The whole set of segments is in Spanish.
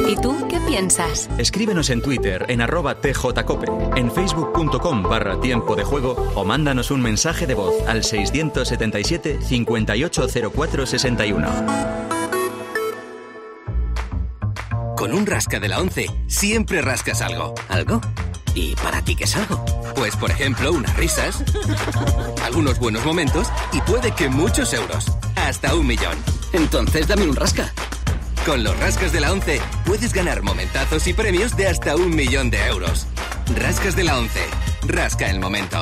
¿Y tú qué piensas? Escríbenos en Twitter en @tjcope, en facebook.com/tiempo de juego o mándanos un mensaje de voz al 677 580461. Con un rasca de la 11 siempre rascas algo. ¿Algo? ¿Y para ti qué es algo? Pues por ejemplo unas risas, algunos buenos momentos y puede que muchos euros. Hasta 1 millón. Entonces dame un rasca. Con los rascas de la 11 puedes ganar momentazos y premios de hasta 1 millón de euros. Rascas de la 11. Rasca el momento.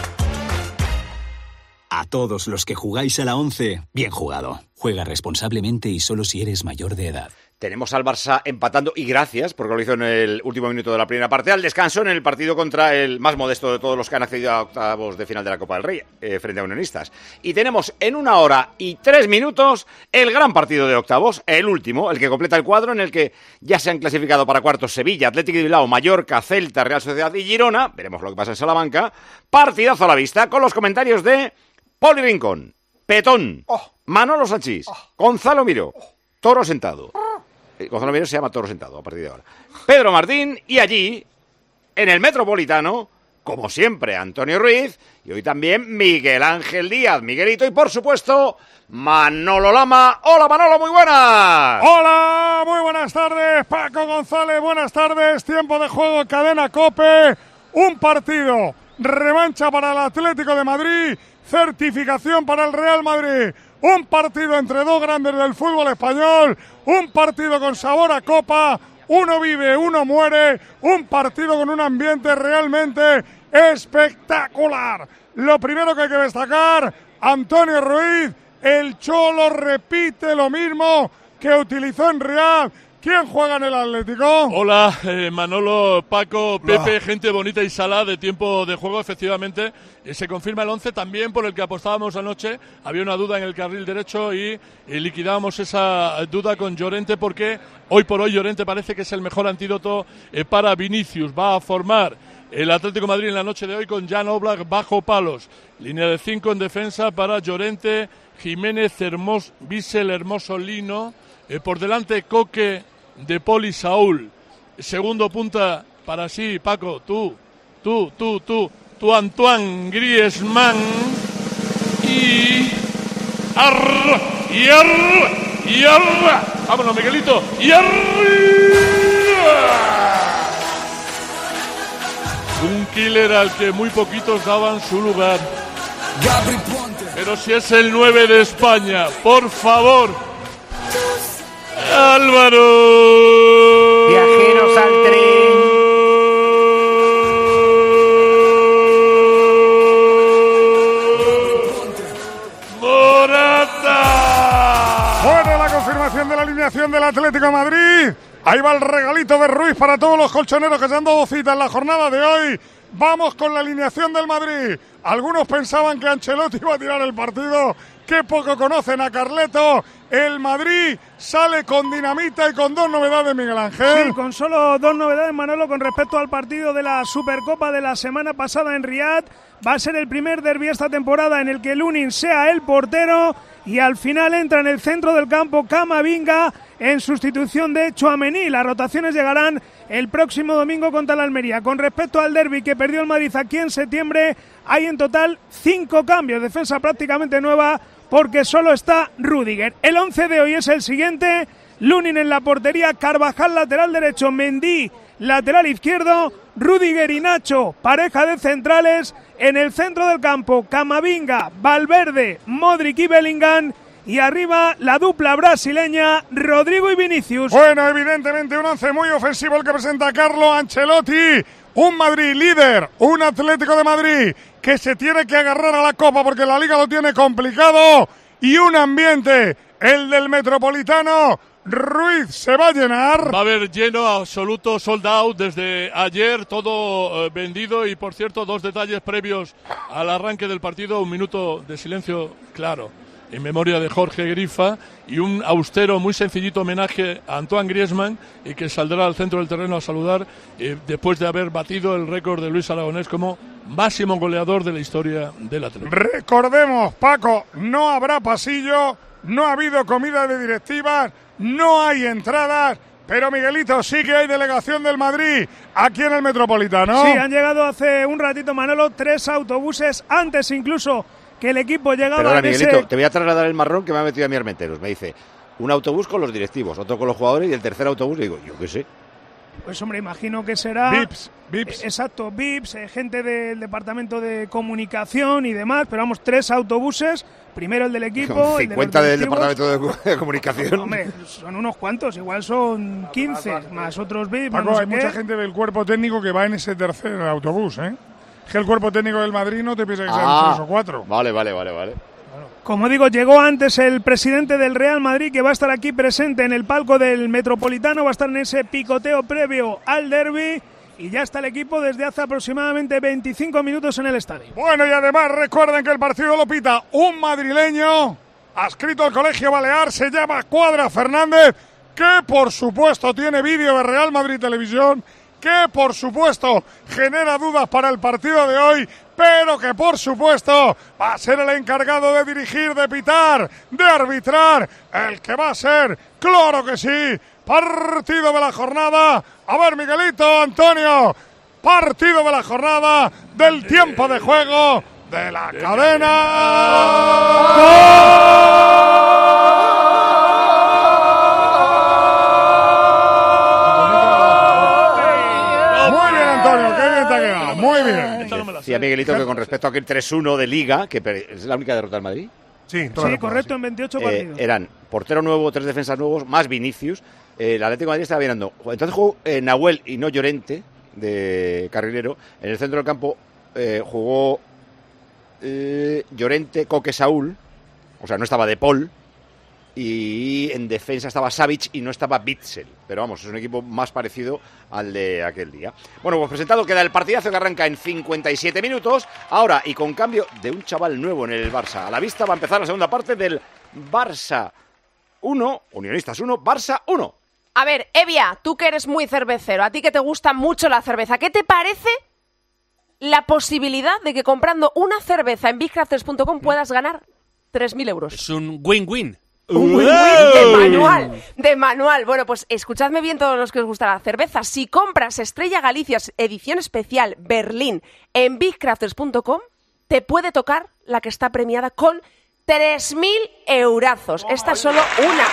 A todos los que jugáis a la 11, bien jugado. Juega responsablemente y solo si eres mayor de edad. Tenemos al Barça empatando, y gracias, porque lo hizo en el último minuto de la primera parte, al descanso en el partido contra el más modesto de todos los que han accedido a octavos de final de la Copa del Rey, frente a Unionistas. Y tenemos en 1 hora y 3 minutos el gran partido de octavos, el último, el que completa el cuadro, en el que ya se han clasificado para cuartos Sevilla, Atlético de Bilbao, Mallorca, Celta, Real Sociedad y Girona. Veremos lo que pasa en Salamanca. Partidazo a la vista, con los comentarios de Poli Rincón, Petón, Manolo Sanchís, Gonzalo Miró, Toro Sentado. Gonzalo Miró se llama Toro Sentado a partir de ahora. Pedro Martín, y allí, en el Metropolitano, como siempre, Antonio Ruiz, y hoy también Miguel Ángel Díaz, Miguelito, y por supuesto, Manolo Lama. Hola Manolo, muy buenas. Hola, muy buenas tardes, Paco González, buenas tardes, tiempo de juego, Cadena COPE, un partido, revancha para el Atlético de Madrid, certificación para el Real Madrid. Un partido entre dos grandes del fútbol español, un partido con sabor a copa, uno vive, uno muere, un partido con un ambiente realmente espectacular. Lo primero que hay que destacar, Antonio Ruiz, el Cholo repite lo mismo que utilizó en Real. ¿Quién juega en el Atlético? Hola, Manolo, Paco, Pepe, gente bonita y sala de tiempo de juego, efectivamente. Se confirma el 11 también por el que apostábamos anoche. Había una duda en el carril derecho y liquidamos esa duda con Llorente, porque hoy por hoy Llorente parece que es el mejor antídoto para Vinicius. Va a formar el Atlético de Madrid en la noche de hoy con Jan Oblak bajo palos. Línea de 5 en defensa para Llorente, Jiménez, Bissell, Hermoso, Lino. Por delante Coque, De Paul y Saúl. Segundo punta para sí, Paco, tú, Antoine Griezmann. Y vámonos, Miguelito. Un killer al que muy poquitos daban su lugar. Pero si es el 9 de España, por favor. Álvaro. Viajeros al tren. Morata. Bueno, la confirmación de la alineación del Atlético de Madrid. Ahí va el regalito de Ruiz para todos los colchoneros que se han dado cita en la jornada de hoy. Vamos con la alineación del Madrid. Algunos pensaban que Ancelotti iba a tirar el partido. Qué poco conocen a Carleto. El Madrid sale con dinamita y con 2 novedades, Miguel Ángel. Sí, con solo 2 novedades, Manolo, con respecto al partido de la Supercopa de la semana pasada en Riad. Va a ser el primer derbi esta temporada en el que Lunin sea el portero y al final entra en el centro del campo Camavinga en sustitución de Tchouaméni. Las rotaciones llegarán el próximo domingo contra la Almería. Con respecto al derbi que perdió el Madrid aquí en septiembre, hay en total 5 cambios. Defensa prácticamente nueva porque solo está Rüdiger. El 11 de hoy es el siguiente: Lunin en la portería, Carvajal lateral derecho, Mendy lateral izquierdo, Rüdiger y Nacho pareja de centrales. En el centro del campo, Camavinga, Valverde, Modric y Bellingham. Y arriba la dupla brasileña, Rodrigo y Vinicius. Bueno, evidentemente un 11 muy ofensivo el que presenta Carlo Ancelotti. Un Madrid líder, un Atlético de Madrid que se tiene que agarrar a la Copa porque la Liga lo tiene complicado. Y un ambiente, el del Metropolitano. Ruiz, ¿se va a llenar? Va a haber lleno absoluto, sold out desde ayer, todo vendido. Y por cierto, 2 detalles previos al arranque del partido: un minuto de silencio, claro, en memoria de Jorge Grifa, y un austero, muy sencillito homenaje a Antoine Griezmann, y que saldrá al centro del terreno a saludar después de haber batido el récord de Luis Aragonés como máximo goleador de la historia del Atlético. Recordemos, Paco, no habrá pasillo, no ha habido comida de directivas, no hay entradas, Pero Miguelito, sí que hay delegación del Madrid aquí en el Metropolitano. Sí, han llegado hace un ratito, Manolo, 3 autobuses, antes incluso que el equipo llegaba. Perdona, Miguelito, te voy a trasladar el marrón que me ha metido a mi Armenteros. Me dice, un autobús con los directivos, otro con los jugadores y el tercer autobús, digo, yo qué sé. Pues hombre, imagino que será... VIPs. Exacto, VIPs, gente del departamento de comunicación y demás, pero vamos, 3 autobuses, primero el del equipo... Con 50 del departamento de comunicación. Hombre, son unos cuantos, igual son 15, más otros VIPs. Paco, no sé hay mucha gente del cuerpo técnico que va en ese tercer autobús, ¿eh? Es que el cuerpo técnico del Madrid no te piensa que sean 3 o 4. Vale. Como digo, llegó antes el presidente del Real Madrid, que va a estar aquí presente en el palco del Metropolitano, va a estar en ese picoteo previo al derbi, y ya está el equipo desde hace aproximadamente 25 minutos en el estadio. Bueno, y además recuerden que el partido lo pita un madrileño adscrito al Colegio Balear, se llama Cuadra Fernández, que por supuesto tiene vídeo de Real Madrid Televisión, que por supuesto genera dudas para el partido de hoy, pero que por supuesto va a ser el encargado de dirigir, de pitar, de arbitrar, el que va a ser, claro que sí, partido de la jornada. A ver, Miguelito, Antonio, partido de la jornada, del tiempo de juego, de la cadena. Muy bien, Antonio, qué bien te ha quedado, muy bien. Decía Miguelito que con respecto a aquel 3-1 de Liga, que es la única derrota del Madrid. Sí, correcto, en 28 partidos. Eran portero nuevo, 3 defensas nuevos, más Vinicius. El Atlético de Madrid estaba mirando. Entonces jugó Nahuel y no Llorente, de carrilero. En el centro del campo jugó Llorente, Coque, Saúl. O sea, no estaba De Paul. Y en defensa estaba Savic y no estaba Bitzel. Pero vamos, es un equipo más parecido al de aquel día. Bueno, pues presentado queda el partidazo que arranca en 57 minutos. Ahora, y con cambio de un chaval nuevo en el Barça. A la vista va a empezar la segunda parte del Barça 1, Unionistas 1, Barça 1. A ver, Evia, tú que eres muy cervecero, a ti que te gusta mucho la cerveza, ¿qué te parece la posibilidad de que comprando una cerveza en bigcrafters.com puedas ganar 3.000 euros? Es un win-win. Un win-win de manual. Bueno, pues escuchadme bien todos los que os gusta la cerveza. Si compras Estrella Galicia edición especial Berlín en bigcrafters.com, te puede tocar la que está premiada con 3.000 eurazos. Esta es solo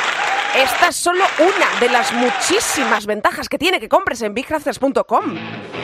una de las muchísimas ventajas que tiene que compres en bigcrafters.com.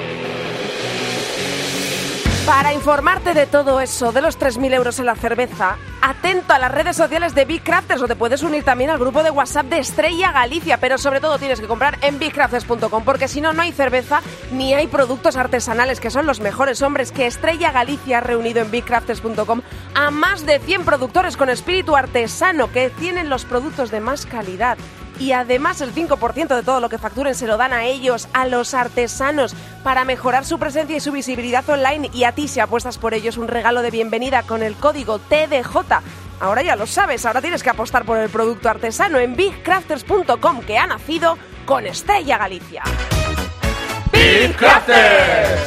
Para informarte de todo eso, de los 3.000 euros en la cerveza, atento a las redes sociales de Big Crafters, o te puedes unir también al grupo de WhatsApp de Estrella Galicia, pero sobre todo tienes que comprar en bigcrafters.com, porque si no, no hay cerveza ni hay productos artesanales, que son los mejores. Hombres, que Estrella Galicia ha reunido en bigcrafters.com a más de 100 productores con espíritu artesano que tienen los productos de más calidad. Y además el 5% de todo lo que facturen se lo dan a ellos, a los artesanos, para mejorar su presencia y su visibilidad online. Y a ti, si apuestas por ellos, un regalo de bienvenida con el código TDJ. Ahora ya lo sabes, ahora tienes que apostar por el producto artesano en bigcrafters.com, que ha nacido con Estrella Galicia. ¡Big Crafters!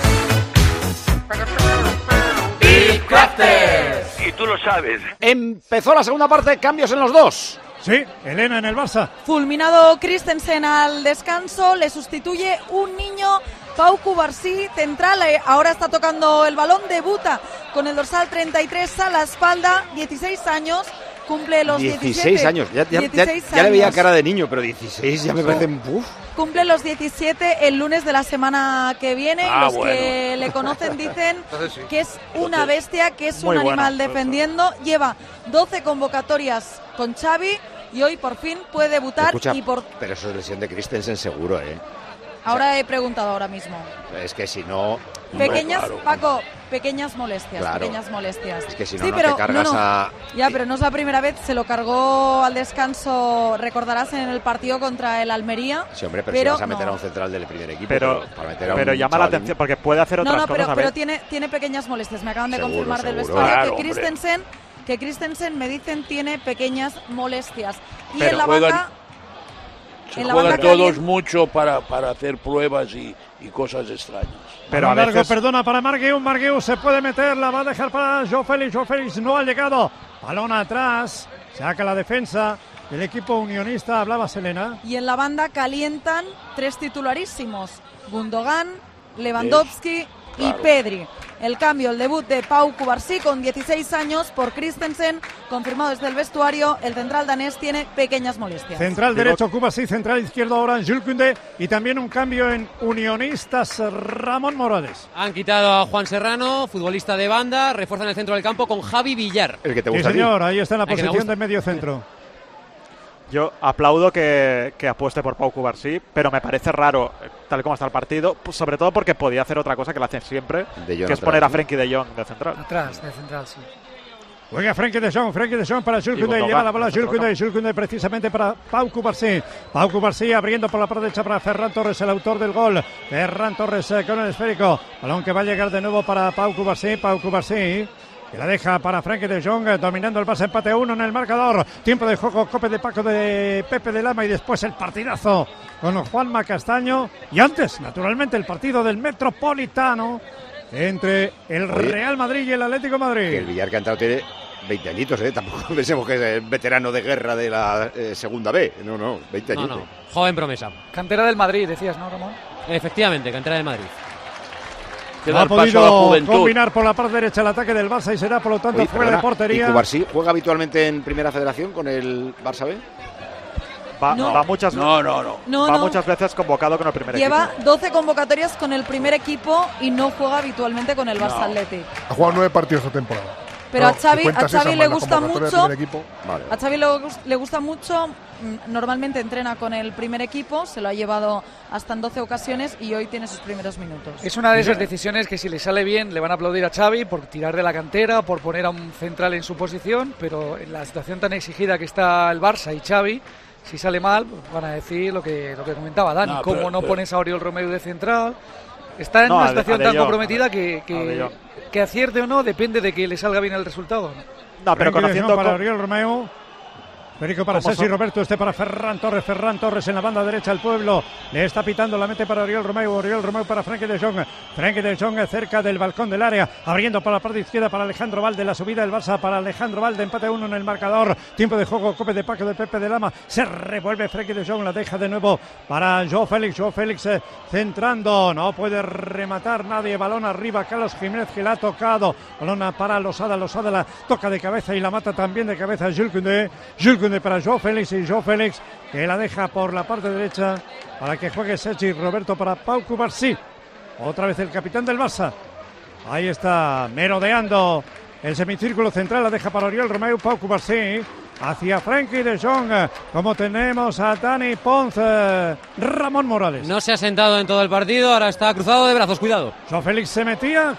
¡Big Crafters! Y tú lo sabes. Empezó la segunda parte, cambios en los dos. Sí, Elena en el Barça. Fulminado Christensen al descanso, le sustituye un niño, Pau Cubarsí, central, ahora está tocando el balón, debuta con el dorsal 33 a la espalda, 16 años, cumple los 16 años, ya le veía cara de niño, pero 16 ya me parecen... Cumple los 17 el lunes de la semana que viene. Los que le conocen dicen que es una bestia, que es un animal defendiendo. Lleva 12 convocatorias con Xavi y hoy por fin puede debutar. Escucha, pero eso es lesión de Christensen seguro, ¿eh? Ahora he preguntado ahora mismo. Es que si no... Pequeñas, Paco, pequeñas molestias, pequeñas molestias. Es que si no, no te cargas a... Ya, pero no es la primera vez, se lo cargó al descanso, recordarás, en el partido contra el Almería. Sí, hombre, pero si vas a meter a un central del primer equipo, pero llama la atención porque puede hacer otras cosas. Pero tiene pequeñas molestias, me acaban de confirmar del vestuario que Christensen, me dicen, tiene pequeñas molestias. Y pero en la banca... Se juegan todos mucho para hacer pruebas y cosas extrañas. Pero a veces... perdona para Margueu se puede meter, la va a dejar para Joe Félix no ha llegado, balón atrás, saca la defensa, el equipo unionista, hablaba Selena. Y en la banda calientan 3 titularísimos, Gundogan, Lewandowski y Pedri. El cambio, el debut de Pau Cubarsí con 16 años por Christensen, confirmado desde el vestuario. El central danés tiene pequeñas molestias. Central derecho Cubarsí, central izquierdo ahora Jules Koundé, y también un cambio en unionistas, Ramón Morales. Han quitado a Juan Serrano, futbolista de banda, refuerzan el centro del campo con Javi Villar. El que te gusta. Sí, señor, ahí está en la posición de medio centro. Yo aplaudo que apueste por Pau Cubarsí, pero me parece raro, tal y como está el partido, pues sobre todo porque podía hacer otra cosa que lo hacen siempre, que es poner a Frenkie de Jong de central. Atrás, de central, sí. Juega Frenkie de Jong para Jules Koundé, lleva la bola Jules Koundé precisamente para Pau Cubarsí. Pau Cubarsí abriendo por la parte derecha para Ferran Torres, el autor del gol. Ferran Torres con el esférico, balón que va a llegar de nuevo para Pau Cubarsí, que la deja para Frenkie de Jong, dominando el pase, empate 1 en el marcador. Tiempo de juego, Cope de Paco de Pepe de Lama, y después el partidazo con Juanma Castaño. Y antes, naturalmente, el partido del Metropolitano entre el Real Madrid y el Atlético Madrid. Que el Villar que ha entrado tiene 20 añitos, tampoco pensemos que es el veterano de guerra de la segunda B. No, 20 añitos. No. Joven promesa. Cantera del Madrid, decías, ¿no, Ramón? Efectivamente, cantera del Madrid. Ha podido combinar por la parte derecha el ataque del Barça y será, por lo tanto, fuera de portería. ¿Y Cubarsí juega habitualmente en Primera Federación con el Barça B? Va muchas veces convocado con el primer equipo. Lleva 12 convocatorias con el primer equipo y no juega habitualmente con el Barça Athletic. Ha jugado 9 partidos esta temporada. Pero a Xavi le gusta mucho. Vale. A Xavi le gusta mucho. Normalmente entrena con el primer equipo, se lo ha llevado hasta en 12 ocasiones y hoy tiene sus primeros minutos. Es una de esas decisiones que si le sale bien le van a aplaudir a Xavi por tirar de la cantera, por poner a un central en su posición, pero en la situación tan exigida que está el Barça y Xavi, si sale mal, pues van a decir lo que comentaba Dani, cómo no pones a Oriol Romeu de central. Está en una situación tan comprometida que acierte o no depende de que le salga bien el resultado. No, pero conociendo para Oriol Romeu. Perico para Sergi Roberto, para Ferran Torres en la banda derecha, el pueblo le está pitando, la mete para Oriol Romeu para Frenkie de Jong cerca del balcón del área, abriendo para la parte izquierda para Alejandro Valde, la subida del Barça para Alejandro Valde, empate 1 en el marcador, tiempo de juego, Cope de Paco de Pepe de Lama, se revuelve Frenkie de Jong, la deja de nuevo para Joao Félix centrando, no puede rematar nadie, balón arriba, Carlos Jiménez que la ha tocado, balón para Losada la toca de cabeza y la mata también de cabeza Jules Koundé para Joao Félix que la deja por la parte derecha para que juegue Sergi Roberto para Pau Cubarsí. Otra vez el capitán del Barça. Ahí está merodeando el semicírculo central, la deja para Oriol Romeu, Pau Cubarsí hacia Frenkie de Jong, como tenemos a Dani Ponce, Ramón Morales. No se ha sentado en todo el partido, ahora está cruzado de brazos, cuidado. Joao Félix se metía,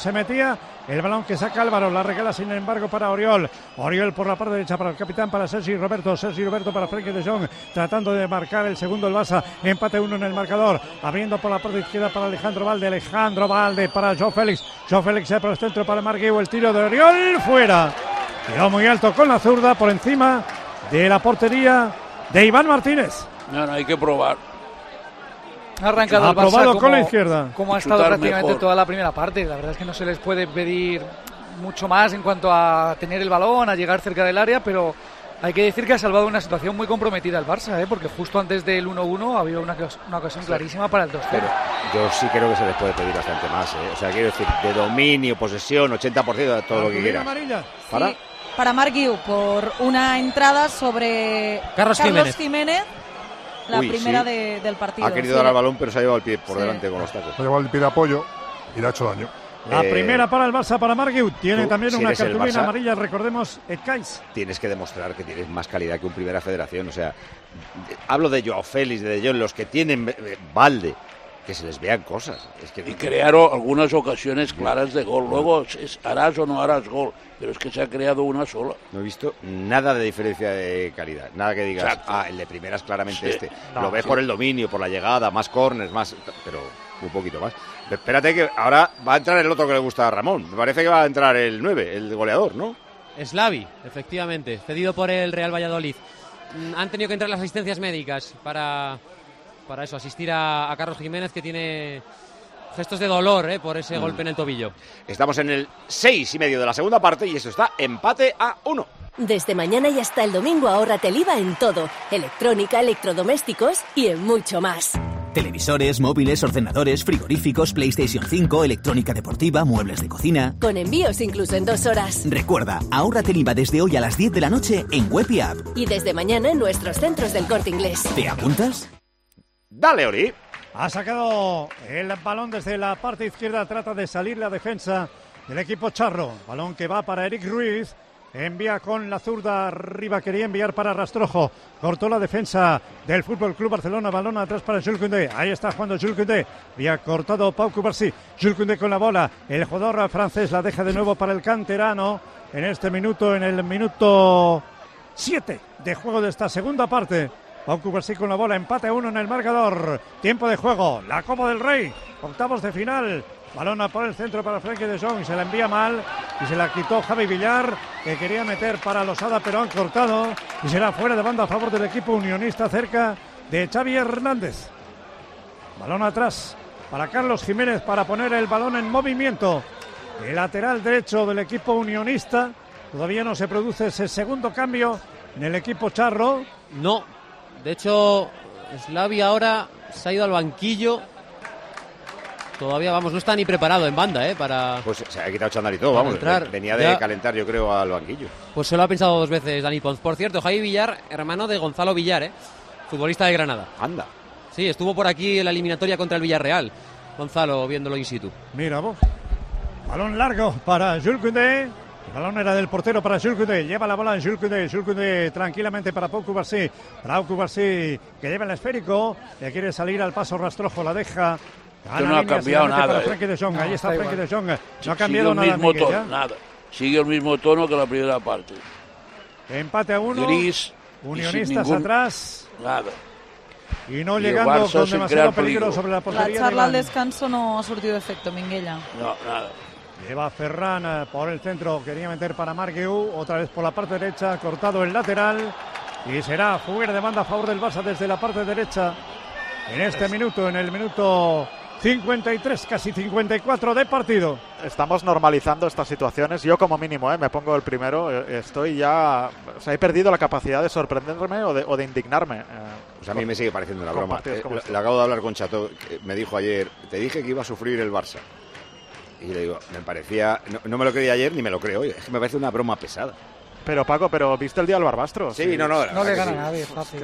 el balón que saca Álvaro, la regala sin embargo para Oriol por la parte derecha para el capitán, para Sergi Roberto para Frenkie de Jong, tratando de marcar el segundo el Barça, empate 1 en el marcador, abriendo por la parte izquierda para Alejandro Valde para Joao Félix para el centro para Marc Guiu, el tiro de Oriol, fuera. Quedó muy alto con la zurda por encima de la portería de Iván Martínez. No, hay que probar. Ha arrancado el Barça con la izquierda. Como ha estado prácticamente toda la primera parte. La verdad es que no se les puede pedir mucho más en cuanto a tener el balón, a llegar cerca del área, pero hay que decir que ha salvado una situación muy comprometida el Barça, porque justo antes del 1-1 había una ocasión clarísima para el 2-0. Pero yo sí creo que se les puede pedir bastante más, O sea, quiero decir, de dominio, posesión, 80%, todo lo que quieras. Para Marc Guiu, por una entrada sobre Carlos Jiménez. La primera del partido. Ha querido dar al balón, pero se ha llevado el pie por delante con los tacos. Se ha llevado el pie de apoyo y le ha hecho daño. La primera para el Barça, para Marc Guiu. Tiene también una cartulina amarilla, recordemos, Kais. Tienes que demostrar que tienes más calidad que un Primera Federación. O sea, hablo de Joao Félix, de Jong, los que tienen Valde, que se les vean cosas. Y crearon algunas ocasiones claras de gol. Luego harás o no harás gol, pero es que se ha creado una sola. No he visto nada de diferencia de calidad. Nada que digas, exacto. El de primeras claramente Lo ves por el dominio, por la llegada, más córners, más... Pero un poquito más. Espérate que ahora va a entrar el otro que le gusta a Ramón. Me parece que va a entrar el 9, el goleador, ¿no? Slavi, efectivamente, cedido por el Real Valladolid. Han tenido que entrar las asistencias médicas para eso, asistir a Carlos Jiménez, que tiene gestos de dolor por ese golpe en el tobillo. Estamos en el 6:30 de la segunda parte y eso está empate a 1. Desde mañana y hasta el domingo ahórrate el IVA en todo, electrónica, electrodomésticos y en mucho más. Televisores, móviles, ordenadores, frigoríficos, PlayStation 5, electrónica deportiva, muebles de cocina. Con envíos incluso en 2 horas. Recuerda, ahórrate el IVA desde hoy a las 10 de la noche en web y app. Y desde mañana en nuestros centros del Corte Inglés. ¿Te apuntas? Dale, Oli. Ha sacado el balón desde la parte izquierda, trata de salir la defensa del equipo charro. Balón que va para Eric Ruiz. Envía con la zurda arriba, quería enviar para Rastrojo. Cortó la defensa del Fútbol Club Barcelona. Balón atrás para Jules Koundé. Ahí está jugando Jules Koundé. Había cortado Pau Cubarsí. Jules Koundé con la bola. El jugador francés la deja de nuevo para el canterano. En este minuto, en el minuto 7 de juego de esta segunda parte. Pau Cubarsí con la bola. Empate a 1 en el marcador. Tiempo de juego. La Copa del Rey. Octavos de final. Balón por el centro para Frenkie de Jong, se la envía mal y se la quitó Javi Villar, que quería meter para Losada, pero han cortado y será fuera de banda a favor del equipo unionista, cerca de Xavi Hernández. Balón atrás para Carlos Jiménez para poner el balón en movimiento. El lateral derecho del equipo unionista, todavía no se produce ese segundo cambio en el equipo charro. No, de hecho Slavi ahora se ha ido al banquillo. Todavía, vamos, no está ni preparado en banda, para... Pues se ha quitado chándal y todo, vamos. Entrar. Venía de Ya. calentar, yo creo, al banquillo. Pues se lo ha pensado 2 veces Dani Pons. Por cierto, Javi Villar, hermano de Gonzalo Villar, futbolista de Granada. Anda. Sí, estuvo por aquí en la eliminatoria contra el Villarreal. Gonzalo, viéndolo in situ. Mira vos. Balón largo para Jules Koundé. El balón era del portero para Jules Koundé. Lleva la bola en Jules Koundé. Jules Koundé tranquilamente para Pau Cubarsí. Pau Cubarsí que lleva el esférico. Le quiere salir al paso Rastrojo. La deja. No ha cambiado nada. Ahí está Frenkie de Jong. No ha Sigue cambiado el nada. mismo Miguel, tono, nada. Sigue el mismo tono que la primera parte. Empate a 1. Gris. Unionistas atrás. Nada. Y no Y llegando el Barça con sin demasiado crear peligro peligro. sobre la La portería. charla al de descanso no ha surtido efecto, Minguella. No, nada. Lleva Ferran por el centro, quería meter para Margueu, otra vez por la parte derecha, cortado el lateral y será fuera de banda a favor del Barça desde la parte derecha en este minuto, en el minuto 53, casi 54 de partido. Estamos normalizando estas situaciones. Yo como mínimo, me pongo el primero, estoy ya... O sea, he perdido la capacidad de sorprenderme o de indignarme. Pues a mí me sigue pareciendo una broma. Partidos Le acabo de hablar con Chato, que me dijo ayer, te dije que iba a sufrir el Barça. Y le digo, me parecía... No me lo creí ayer ni me lo creo hoy. Es que me parece una broma pesada. Pero Paco, ¿viste el día del Barbastro? Sí, no. No le gana sí. a nadie, fácil.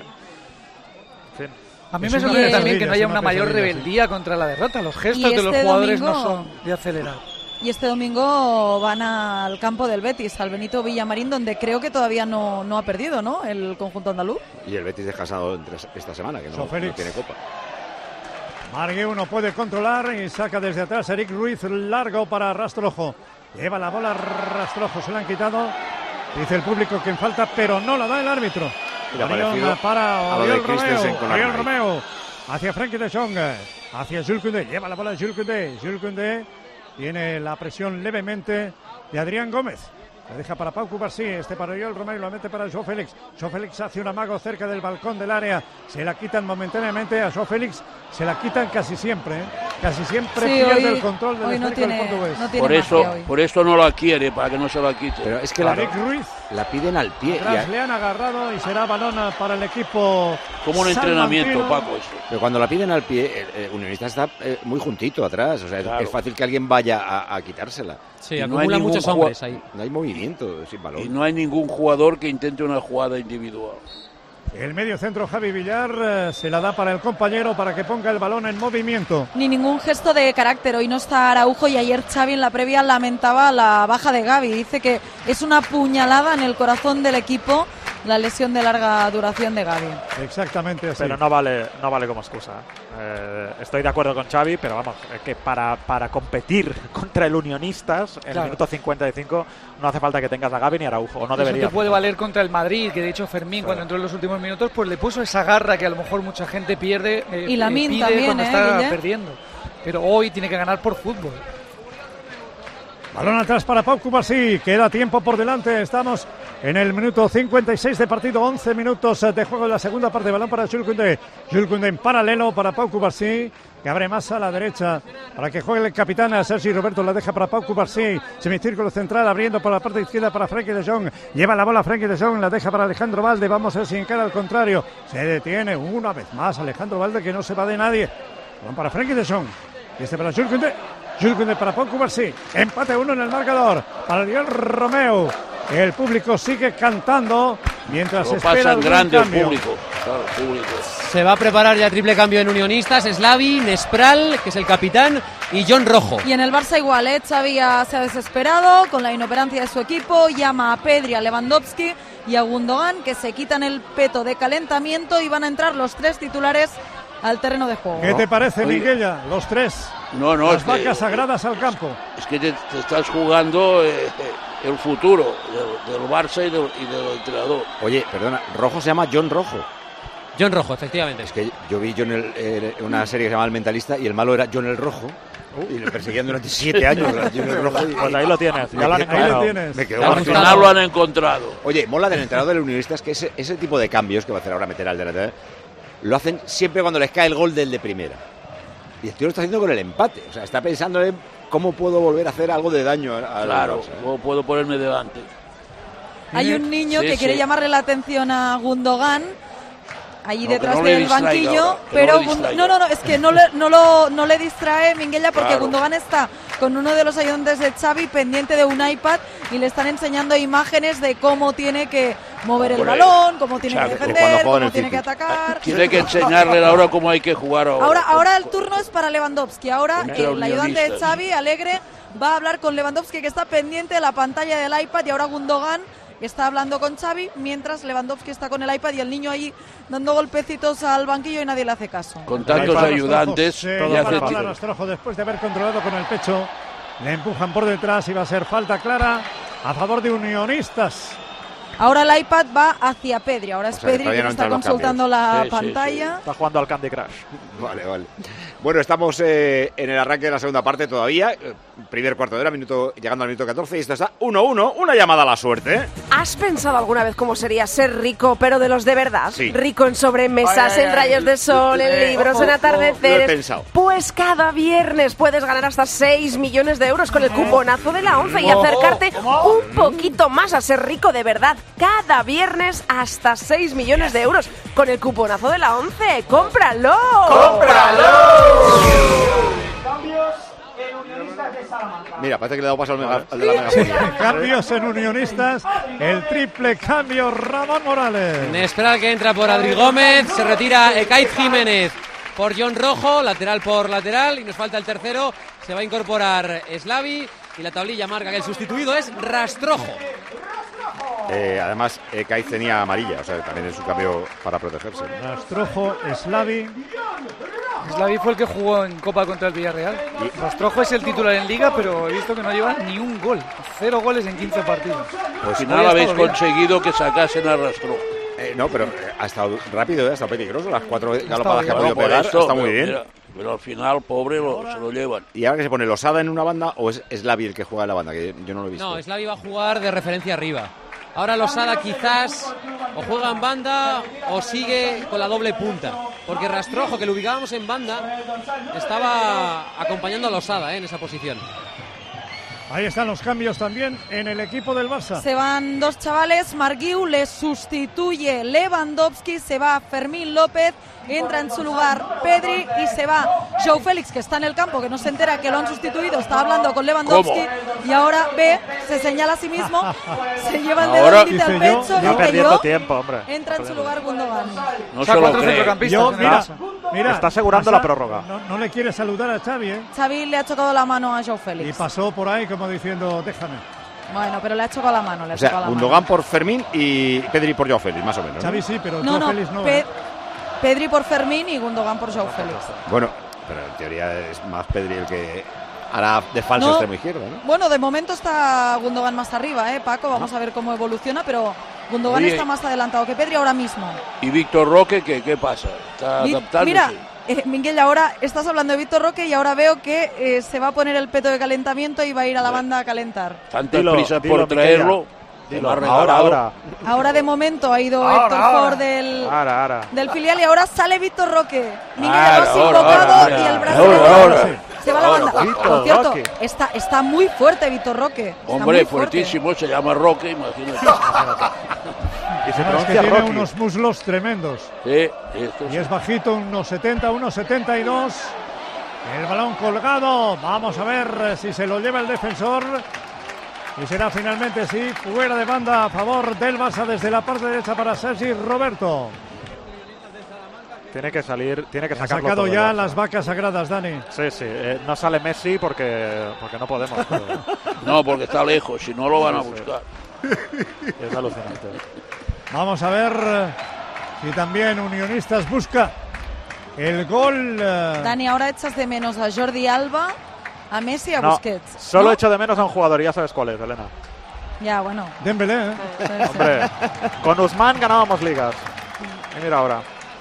En fin. A mí me sorprende también que no haya una mayor rebeldía contra la derrota. Los gestos de los jugadores no son de acelerar. Y este domingo van al campo del Betis, al Benito Villamarín, donde creo que todavía no ha perdido, ¿no?, el conjunto andaluz. Y el Betis descansado esta semana, que no tiene copa. Margueu no puede controlar y saca desde atrás Eric Ruiz, largo para Rastrojo. Lleva la bola Rastrojo, se la han quitado. Dice el público que en falta, pero no la da el árbitro. Balón para Oriol Romeu. Hacia Frenkie de Jong. Hacia Jules Koundé. Lleva la bola Jules Koundé. Jules Koundé tiene la presión levemente de Adrián Gómez. La deja para Pau Cubarsí, para Oriol Romeu, lo mete para Joao Félix. Joao Félix hace un amago cerca del balcón del área. Se la quitan momentáneamente a Joao Félix. Se la quitan casi siempre. Casi siempre Sí, pierde hoy- el control del hoy no esférico del tiene- portugués. no tiene Por eso no la quiere, para que no se la quite. Pero es que Eric Ruiz. la piden al pie. Atrás le han agarrado y será balón para el equipo. Como un entrenamiento, salmantino. Paco, eso. Pero cuando la piden al pie, el Unionista está muy juntito atrás. O sea, Claro. es fácil que alguien vaya a quitársela. Sí, Y no acumulan hay ningún muchos hombres ahí. No hay movimiento sin balón. Y no hay ningún jugador que intente una jugada individual. El medio centro Javi Villar se la da para el compañero para que ponga el balón en movimiento. Ni ningún gesto de carácter. Hoy no está Araujo y ayer Xavi en la previa lamentaba la baja de Gavi. Dice que es una puñalada en el corazón del equipo la lesión de larga duración de Gavi. Exactamente así. Pero no vale como excusa. Estoy de acuerdo con Xavi, pero vamos, que para competir contra el Unionistas en el minuto 55 no hace falta que tengas a Gavi ni a Araujo, o no Eso debería. te puede valer contra el Madrid, que de hecho Fermín, cuando entró en los últimos minutos, pues le puso esa garra que a lo mejor mucha gente pierde Y Lamine pide también, cuando está Guille. perdiendo. Pero hoy tiene que ganar por fútbol. Balón atrás para Pau Cubarsí, queda tiempo por delante, estamos en el minuto 56 de partido, 11 minutos de juego en la segunda parte, balón para Jules Koundé. Jules Koundé en paralelo para Pau Cubarsí, que abre más a la derecha para que juegue el capitán Sergi Roberto, la deja para Pau Cubarsí, semicírculo central abriendo por la parte izquierda para Frenkie de Jong, lleva la bola Frenkie de Jong, la deja para Alejandro Valde, vamos a ver si encara al contrario, se detiene una vez más Alejandro Valde, que no se va de nadie, van para Frenkie de Jong, y este para Jules Koundé. Jules Koundé para Pau Cubarsí, empate 1 en el marcador para Oriol Romeu. El público sigue cantando mientras lo espera pasan grande cambio. el público. Claro, el público. Se va a preparar ya triple cambio en Unionistas, Slavi, Nespral, que es el capitán, y John Rojo. Y en el Barça igual, Xavi se ha desesperado con la inoperancia de su equipo, llama a Pedri, a Lewandowski y a Gundogan, que se quitan el peto de calentamiento y van a entrar los 3 titulares al terreno de juego. ¿Qué te parece, Miguella? Los 3. No, las vacas sagradas al campo. Es que te estás jugando el futuro del Barça y del entrenador. Oye, perdona, Rojo se llama John Rojo. John Rojo, efectivamente. Es que yo vi una serie que se llama El Mentalista y el malo era John el Rojo. Y le perseguían durante 7 años. John el Rojo. Pues ahí lo tienes, ya lo han encontrado. Me quedó al final lo han encontrado. Oye, mola del entrenador del Unionistas que ese tipo de cambios que va a hacer ahora meter al delantero, lo hacen siempre cuando les cae el gol del de primera. Y el tío lo está haciendo con el empate. O sea, está pensando en cómo puedo volver a hacer algo de daño a claro, cómo puedo ponerme delante. Hay un niño que quiere llamarle la atención a Gundogan allí detrás del banquillo, pero no, es que no le distrae Minguella porque claro. Gundogan está con uno de los ayudantes de Xavi pendiente de un iPad y le están enseñando imágenes de cómo tiene que mover el balón, cómo tiene que defender, cómo tiene que atacar. Tiene que enseñarle ahora cómo hay que jugar ahora el turno es para Lewandowski. Ahora el ayudante de Xavi, Alegre, va a hablar con Lewandowski, que está pendiente de la pantalla del iPad, y ahora Gundogan está hablando con Xavi mientras Lewandowski está con el iPad y el niño allí dando golpecitos al banquillo y nadie le hace caso. Con tantos ayudantes, ya hace Rastrojo después de haber controlado con el pecho, le empujan por detrás y va a ser falta clara a favor de Unionistas. Ahora el iPad va hacia Pedri, ahora es Pedri quien está consultando la pantalla. Sí. Está jugando al Candy Crush. Vale. Bueno, estamos en el arranque de la segunda parte todavía. Primer cuarto de hora, llegando al minuto 14 y esto está 1-1. Una llamada a la suerte. ¿Has pensado alguna vez cómo sería ser rico, pero de los de verdad? Sí. Rico en sobremesas, en rayos de sol, en libros, en atardeceres. Lo he pensado. Pues cada viernes puedes ganar hasta 6 millones de euros con el cuponazo de la 11 y acercarte un poquito más a ser rico de verdad. Cada viernes hasta 6 millones de euros con el cuponazo de la 11. ¡Cómpralo! ¡Cómpralo! Cambios en Unionistas de Salamanca. Mira, parece que le he dado paso al de la megafonía. Cambios en Unionistas, el triple cambio Ramón Morales. Nespral que entra por Adri Gómez, se retira Ekaiz Jiménez por John Rojo, lateral por lateral, y nos falta el tercero, se va a incorporar Slavi y la tablilla marca que el sustituido es Rastrojo. Además, Ekaiz tenía amarilla, o sea, también es un cambio para protegerse. Rastrojo, Slavi. Slavi fue el que jugó en Copa contra el Villarreal. Rastrojo es el titular en Liga, pero he visto que no lleva ni un gol. 0 goles en 15 partidos. Pues si no habéis conseguido que sacasen a Rastrojo. No, pero ha estado rápido, ha estado peligroso. Las 4 galopadas que ha podido pegar, está muy bien. Mira, pero al final, pobre, se lo llevan. ¿Y ahora que se pone Losada en una banda o es Slavi el que juega en la banda? Que yo no lo he visto. No, Slavi va a jugar de referencia arriba. Ahora Losada quizás o juega en banda o sigue con la doble punta. Porque Rastrojo, que lo ubicábamos en banda, estaba acompañando a Losada en esa posición. Ahí están los cambios también en el equipo del Barça. Se van 2 chavales, Marguiu le sustituye Lewandowski, se va Fermín López, entra en su lugar Pedri y se va João Félix, que está en el campo, que no se entera que lo han sustituido, está hablando con Lewandowski. ¿Cómo? Y ahora ve, se señala a sí mismo, se lleva el dedo índice al pecho, yo perdiendo tiempo, hombre. Entra en su lugar Gundogan. No se lo cree. Mira, está asegurando la prórroga. No le quiere saludar a Xavi, ¿eh? Xavi le ha chocado la mano a João Félix. Y pasó por ahí como diciendo, déjame. Bueno, pero le ha chocado la mano. O sea, Gundogan por Fermín y Pedri por João Félix, más o menos. Xavi sí, pero João Félix no. Pedri por Fermín y Gundogan por João Félix. Bueno, pero en teoría es más Pedri el que hará de falso extremo izquierdo, ¿no? Bueno, de momento está Gundogan más arriba, Paco. Vamos a ver cómo evoluciona, pero Gundogan está más adelantado que Pedri ahora mismo. ¿Y Víctor Roque qué pasa? ¿Está adaptándose? Mira, Miguel, ahora estás hablando de Vitor Roque y ahora veo que se va a poner el peto de calentamiento y va a ir a la banda a calentar. Tanta prisa por traerlo. Ahora de momento ha ido Héctor Ford del filial y ahora sale Vitor Roque. Miguel ya lo has invocado y el brasileño se va a la banda. Por cierto, está muy fuerte Vitor Roque. Hombre, fuertísimo, se llama Roque, imagínate. Y se pronuncia que tiene unos muslos tremendos. Sí, y es bajito, unos 70, unos 72. El balón colgado. Vamos a ver si se lo lleva el defensor. Y será finalmente, sí, fuera de banda a favor del Barça desde la parte derecha para Sergi Roberto. Tiene que salir, tiene que sacarlo. Ha sacado ya las vacas sagradas, Dani. Sí. No sale Messi porque no podemos. Pero... No, porque está lejos, si no lo van a buscar. Es alucinante. Vamos a ver si también Unionistas busca el gol. Dani, ahora echas de menos a Jordi Alba, a Messi y a Busquets. Solo echo de menos a un jugador, ya sabes cuál es, Elena. Ya, bueno. Dembélé, ¿eh? Hombre, con Ousmane ganábamos ligas. Y mira ahora.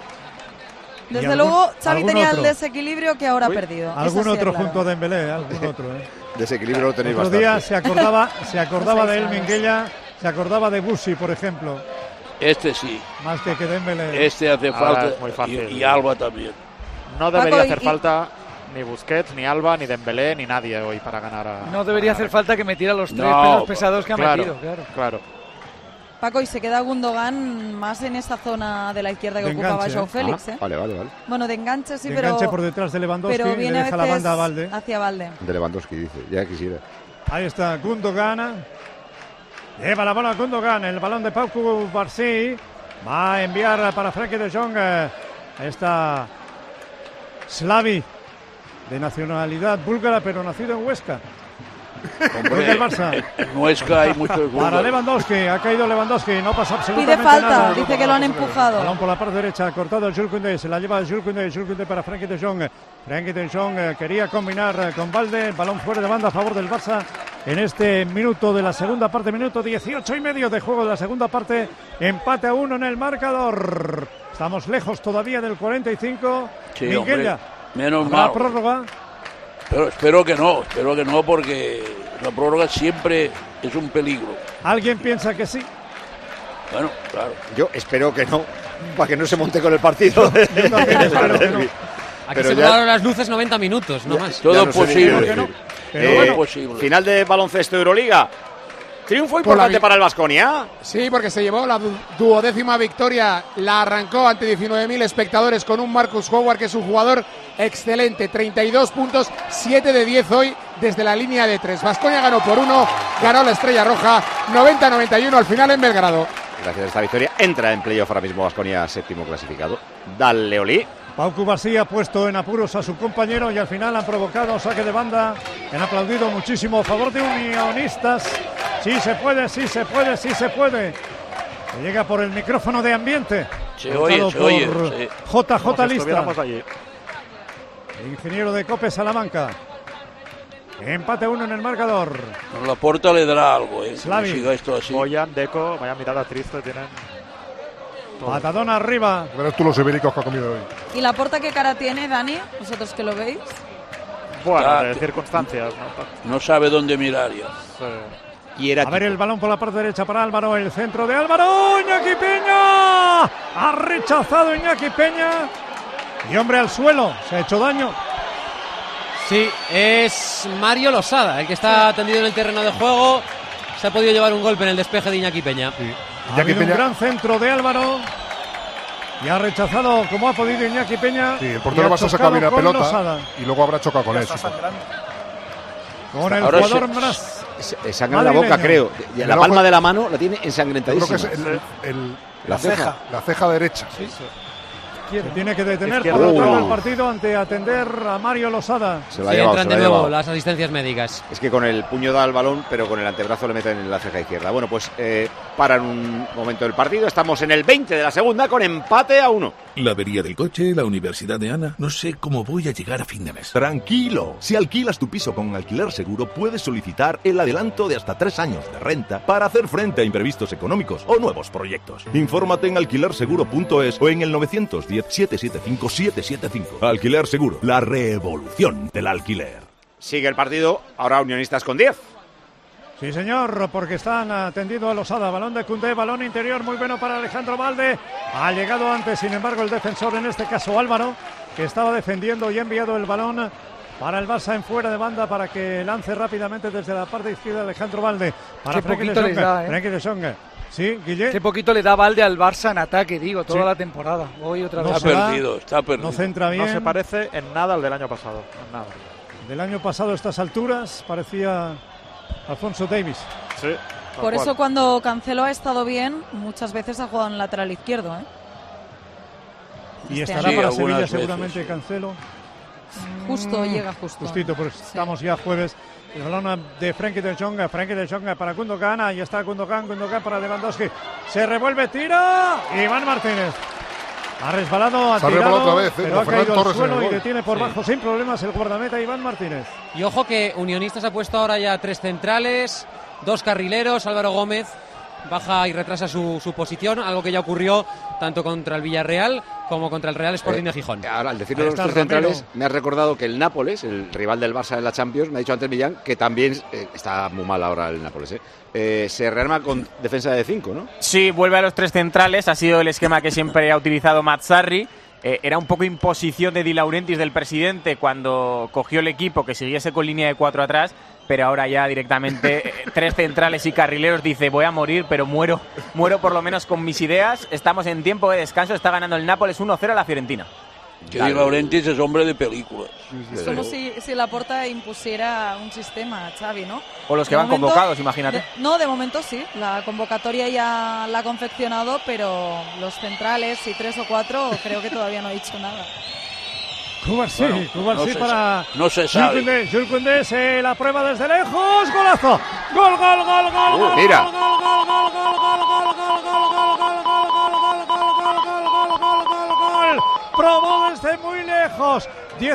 Desde luego, Xavi tenía el desequilibrio que ahora ha perdido. Algún otro junto a Dembélé, algún otro. Desequilibrio lo tenéis bastante. Otro día se acordaba de él, sabes. Minguella, se acordaba de Busi, por ejemplo. Este sí. Más que Dembélé. Este hace falta muy fácil. Y Alba también. No debería hacer falta ni Busquets, ni Alba, ni Dembélé, ni nadie hoy para ganar a... No debería hacer falta que metiera los tres pesos pesados que ha metido. Claro. Paco, y se queda Gundogan más en esa zona de la izquierda que ocupaba Joao Félix. Vale. Bueno, de enganche sí, de pero... enganche por detrás de Lewandowski, pero viene le deja la banda a Valde. Hacia Valde. De Lewandowski, dice, ya quisiera. Ahí está Gundogan. Lleva la bola Gundogan, el balón de Pau Cubarsí. Va a enviar para Frenkie de Jong. Está Slavi, de nacionalidad búlgara, pero nacido en Huesca. Hombre, el Barça. En Huesca hay muchos goles. Para Lewandowski, ha caído Lewandowski, no pasa absolutamente nada. Pide falta, nada. dice que lo han empujado. Balón por la parte derecha, cortado Jules Koundé, se la lleva Jules Koundé para Frenkie de Jong. Frenkie de Jong quería combinar con Valde, balón fuera de banda a favor del Barça en este minuto de la segunda parte, minuto 18 y medio de juego de la segunda parte, empate a 1 en el marcador. Estamos lejos todavía del 45. Sí, Minguella, menos mal. La prórroga. Pero espero que no, porque la prórroga siempre es un peligro. ¿Alguien piensa que sí? Bueno, claro. Yo espero que no, para que no se monte con el partido. Yo también espero que no. Aquí se volaron las luces 90 minutos, no más. Todo es posible. Posible. Final de baloncesto Euroliga. Triunfo importante para el Baskonia. Sí, porque se llevó la 12ª victoria. La arrancó ante 19.000 espectadores con un Marcus Howard, que es un jugador excelente. 32 puntos, 7 de 10 hoy desde la línea de 3. Baskonia ganó por 1, ganó la Estrella Roja, 90-91 al final en Belgrado. Gracias a esta victoria entra en playoff ahora mismo Baskonia, séptimo clasificado. Dale, Oli. Pau Cubarsí ha puesto en apuros a su compañero y al final han provocado saque de banda. Han aplaudido muchísimo a favor de Unionistas. Sí se puede. Se llega por el micrófono de ambiente. Se oye. JJ Lista. El ingeniero de COPE Salamanca. Empate 1 en el marcador. Con la puerta le dará algo, Slavi. Siga esto así. Boyan, Deco, vaya mirada triste tienen. Patadón arriba. Verás tú los ibéricos que ha comido hoy. ¿Y la Porta qué cara tiene, Dani? ¿Vosotros que lo veis? Bueno, de circunstancias. No sabe dónde mirar ya. Sí. A ver el balón por la parte derecha para Álvaro. El centro de Álvaro. Iñaki Peña. Ha rechazado Iñaki Peña. Y hombre al suelo. Se ha hecho daño. Sí, es Mario Losada el que está tendido en el terreno de juego. Se ha podido llevar un golpe en el despeje de Iñaki Peña. Sí. Ha habido un gran centro de Álvaro y ha rechazado como ha podido Iñaki Peña. Sí, el portero va a sacar bien la pelota Losada. Y luego habrá chocado con él. Con el jugador más. Sangra la boca, creo. La palma de la mano la tiene ensangrentadísima. Creo que es la ceja. La ceja derecha. Sí. Se tiene que detener por lo tanto el partido ante atender a Mario Losada. Entran de nuevo las asistencias médicas. Es que con el puño da el balón, pero con el antebrazo le meten en la ceja izquierda. Bueno, pues paran un momento el partido. Estamos en el 20 de la segunda con empate a 1. La avería del coche, la universidad de Ana. No sé cómo voy a llegar a fin de mes. Tranquilo. Si alquilas tu piso con Alquiler Seguro, puedes solicitar el adelanto de hasta 3 años de renta para hacer frente a imprevistos económicos o nuevos proyectos. Infórmate en alquilerseguro.es o en el 910 910-775-775. Alquiler Seguro, la revolución del alquiler. Sigue el partido, ahora Unionistas con 10. Sí, señor, porque están atendiendo a Losada. Balón de Koundé, balón interior muy bueno para Alejandro Valde. Ha llegado antes, sin embargo, el defensor, en este caso Álvaro, que estaba defendiendo y ha enviado el balón para el Barça en fuera de banda para que lance rápidamente desde la parte izquierda Alejandro Valde. Para Frenkie de Jong. Sí, Guille. Qué poquito le da Valde al Barça en ataque, toda la temporada. Hoy otra vez. Está perdido. No centra bien. No se parece en nada al del año pasado. En nada. Del año pasado a estas alturas parecía Alfonso Davies. Sí. Por eso cuando Cancelo ha estado bien, muchas veces ha jugado en lateral izquierdo. Y estará para Sevilla seguramente Cancelo. Llega justo. Justito, pues estamos ya jueves. El balón de Frenkie de Jong para Gundogan. Ahí está Gundogan para Lewandowski. Se revuelve, tira. Iván Martínez. Ha resbalado, ha tirado, otra vez, pero ha caído al suelo y detiene por bajo sin problemas el guardameta Iván Martínez. Y ojo que Unionistas ha puesto ahora ya 3 centrales, 2 carrileros. Álvaro Gómez baja y retrasa su posición, algo que ya ocurrió tanto contra el Villarreal como contra el Real Sporting de Gijón. Ahora, al decirlo de los 3 centrales, me ha recordado que el Nápoles, el rival del Barça en la Champions, me ha dicho antes Millán, que también está muy mal ahora el Nápoles, se rearma con defensa de 5, ¿no? Sí, vuelve a los 3 centrales, ha sido el esquema que siempre ha utilizado Mazzarri. Era un poco imposición de Di Laurentiis, del presidente, cuando cogió el equipo que siguiese con línea de 4 atrás, pero ahora ya directamente 3 centrales y carrileros. Dice, voy a morir, pero muero por lo menos con mis ideas. Estamos en tiempo de descanso, está ganando el Nápoles 1-0 a la Fiorentina. Que Di Laurentiis es hombre de películas. Es como si Laporta impusiera un sistema a Xavi, ¿no? O los que van convocados, imagínate. De momento sí, la convocatoria ya la ha confeccionado, pero los centrales y 3 o 4 creo que todavía no ha dicho nada. Cubarsí para no se sabe. Jules Koundé se la prueba desde lejos, golazo. Gol. Mira. Probó desde muy lejos.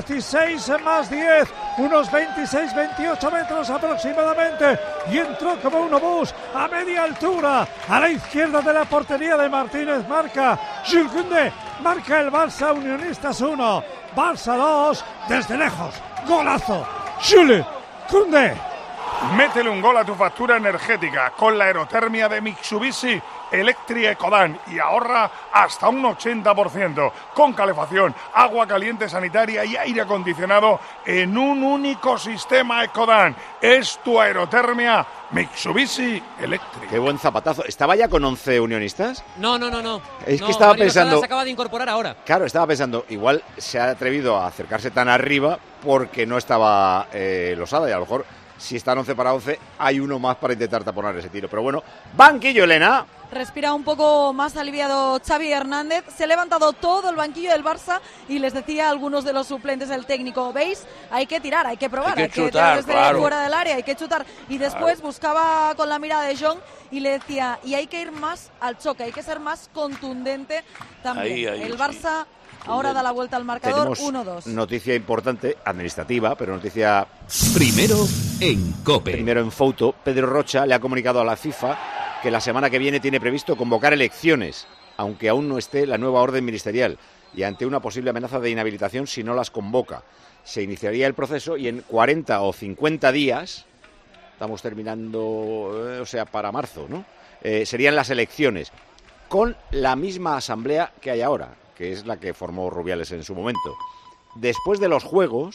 16 más 10, unos 26-28 metros aproximadamente, y entró como un obús a media altura a la izquierda de la portería de Martínez. Marca Jules Koundé, marca el Barça. Unionistas 1, Barça 2, desde lejos, golazo, Jules Koundé. Métele un gol a tu factura energética con la aerotermia de Mitsubishi Electric Ecodan y ahorra hasta un 80%, con calefacción, agua caliente sanitaria y aire acondicionado en un único sistema Ecodan. Es tu aerotermia Mitsubishi Electric. Qué buen zapatazo. ¿Estaba ya con 11 Unionistas? No. Es que estaba pensando... Se acaba de incorporar ahora. Claro, estaba pensando, igual se ha atrevido a acercarse tan arriba porque no estaba Losada, y a lo mejor... Si están 11 para 11, hay uno más para intentar taponar ese tiro. Pero bueno, banquillo, Elena. Respira un poco más aliviado Xavi Hernández. Se ha levantado todo el banquillo del Barça y les decía a algunos de los suplentes del técnico, ¿veis? Hay que tirar, hay que probar, hay que tirar desde fuera del área, hay que chutar. Y después buscaba con la mirada de Jong y le decía, y hay que ir más al choque, hay que ser más contundente también. El Barça... Ahora da la vuelta al marcador, 1-2. Noticia importante, administrativa, pero noticia... Primero en COPE. Primero en foto. Pedro Rocha le ha comunicado a la FIFA que la semana que viene tiene previsto convocar elecciones, aunque aún no esté la nueva orden ministerial, y ante una posible amenaza de inhabilitación si no las convoca. Se iniciaría el proceso y en 40 o 50 días, estamos terminando, para marzo, ¿no? Serían las elecciones, con la misma asamblea que hay ahora, que es la que formó Rubiales en su momento. Después de los Juegos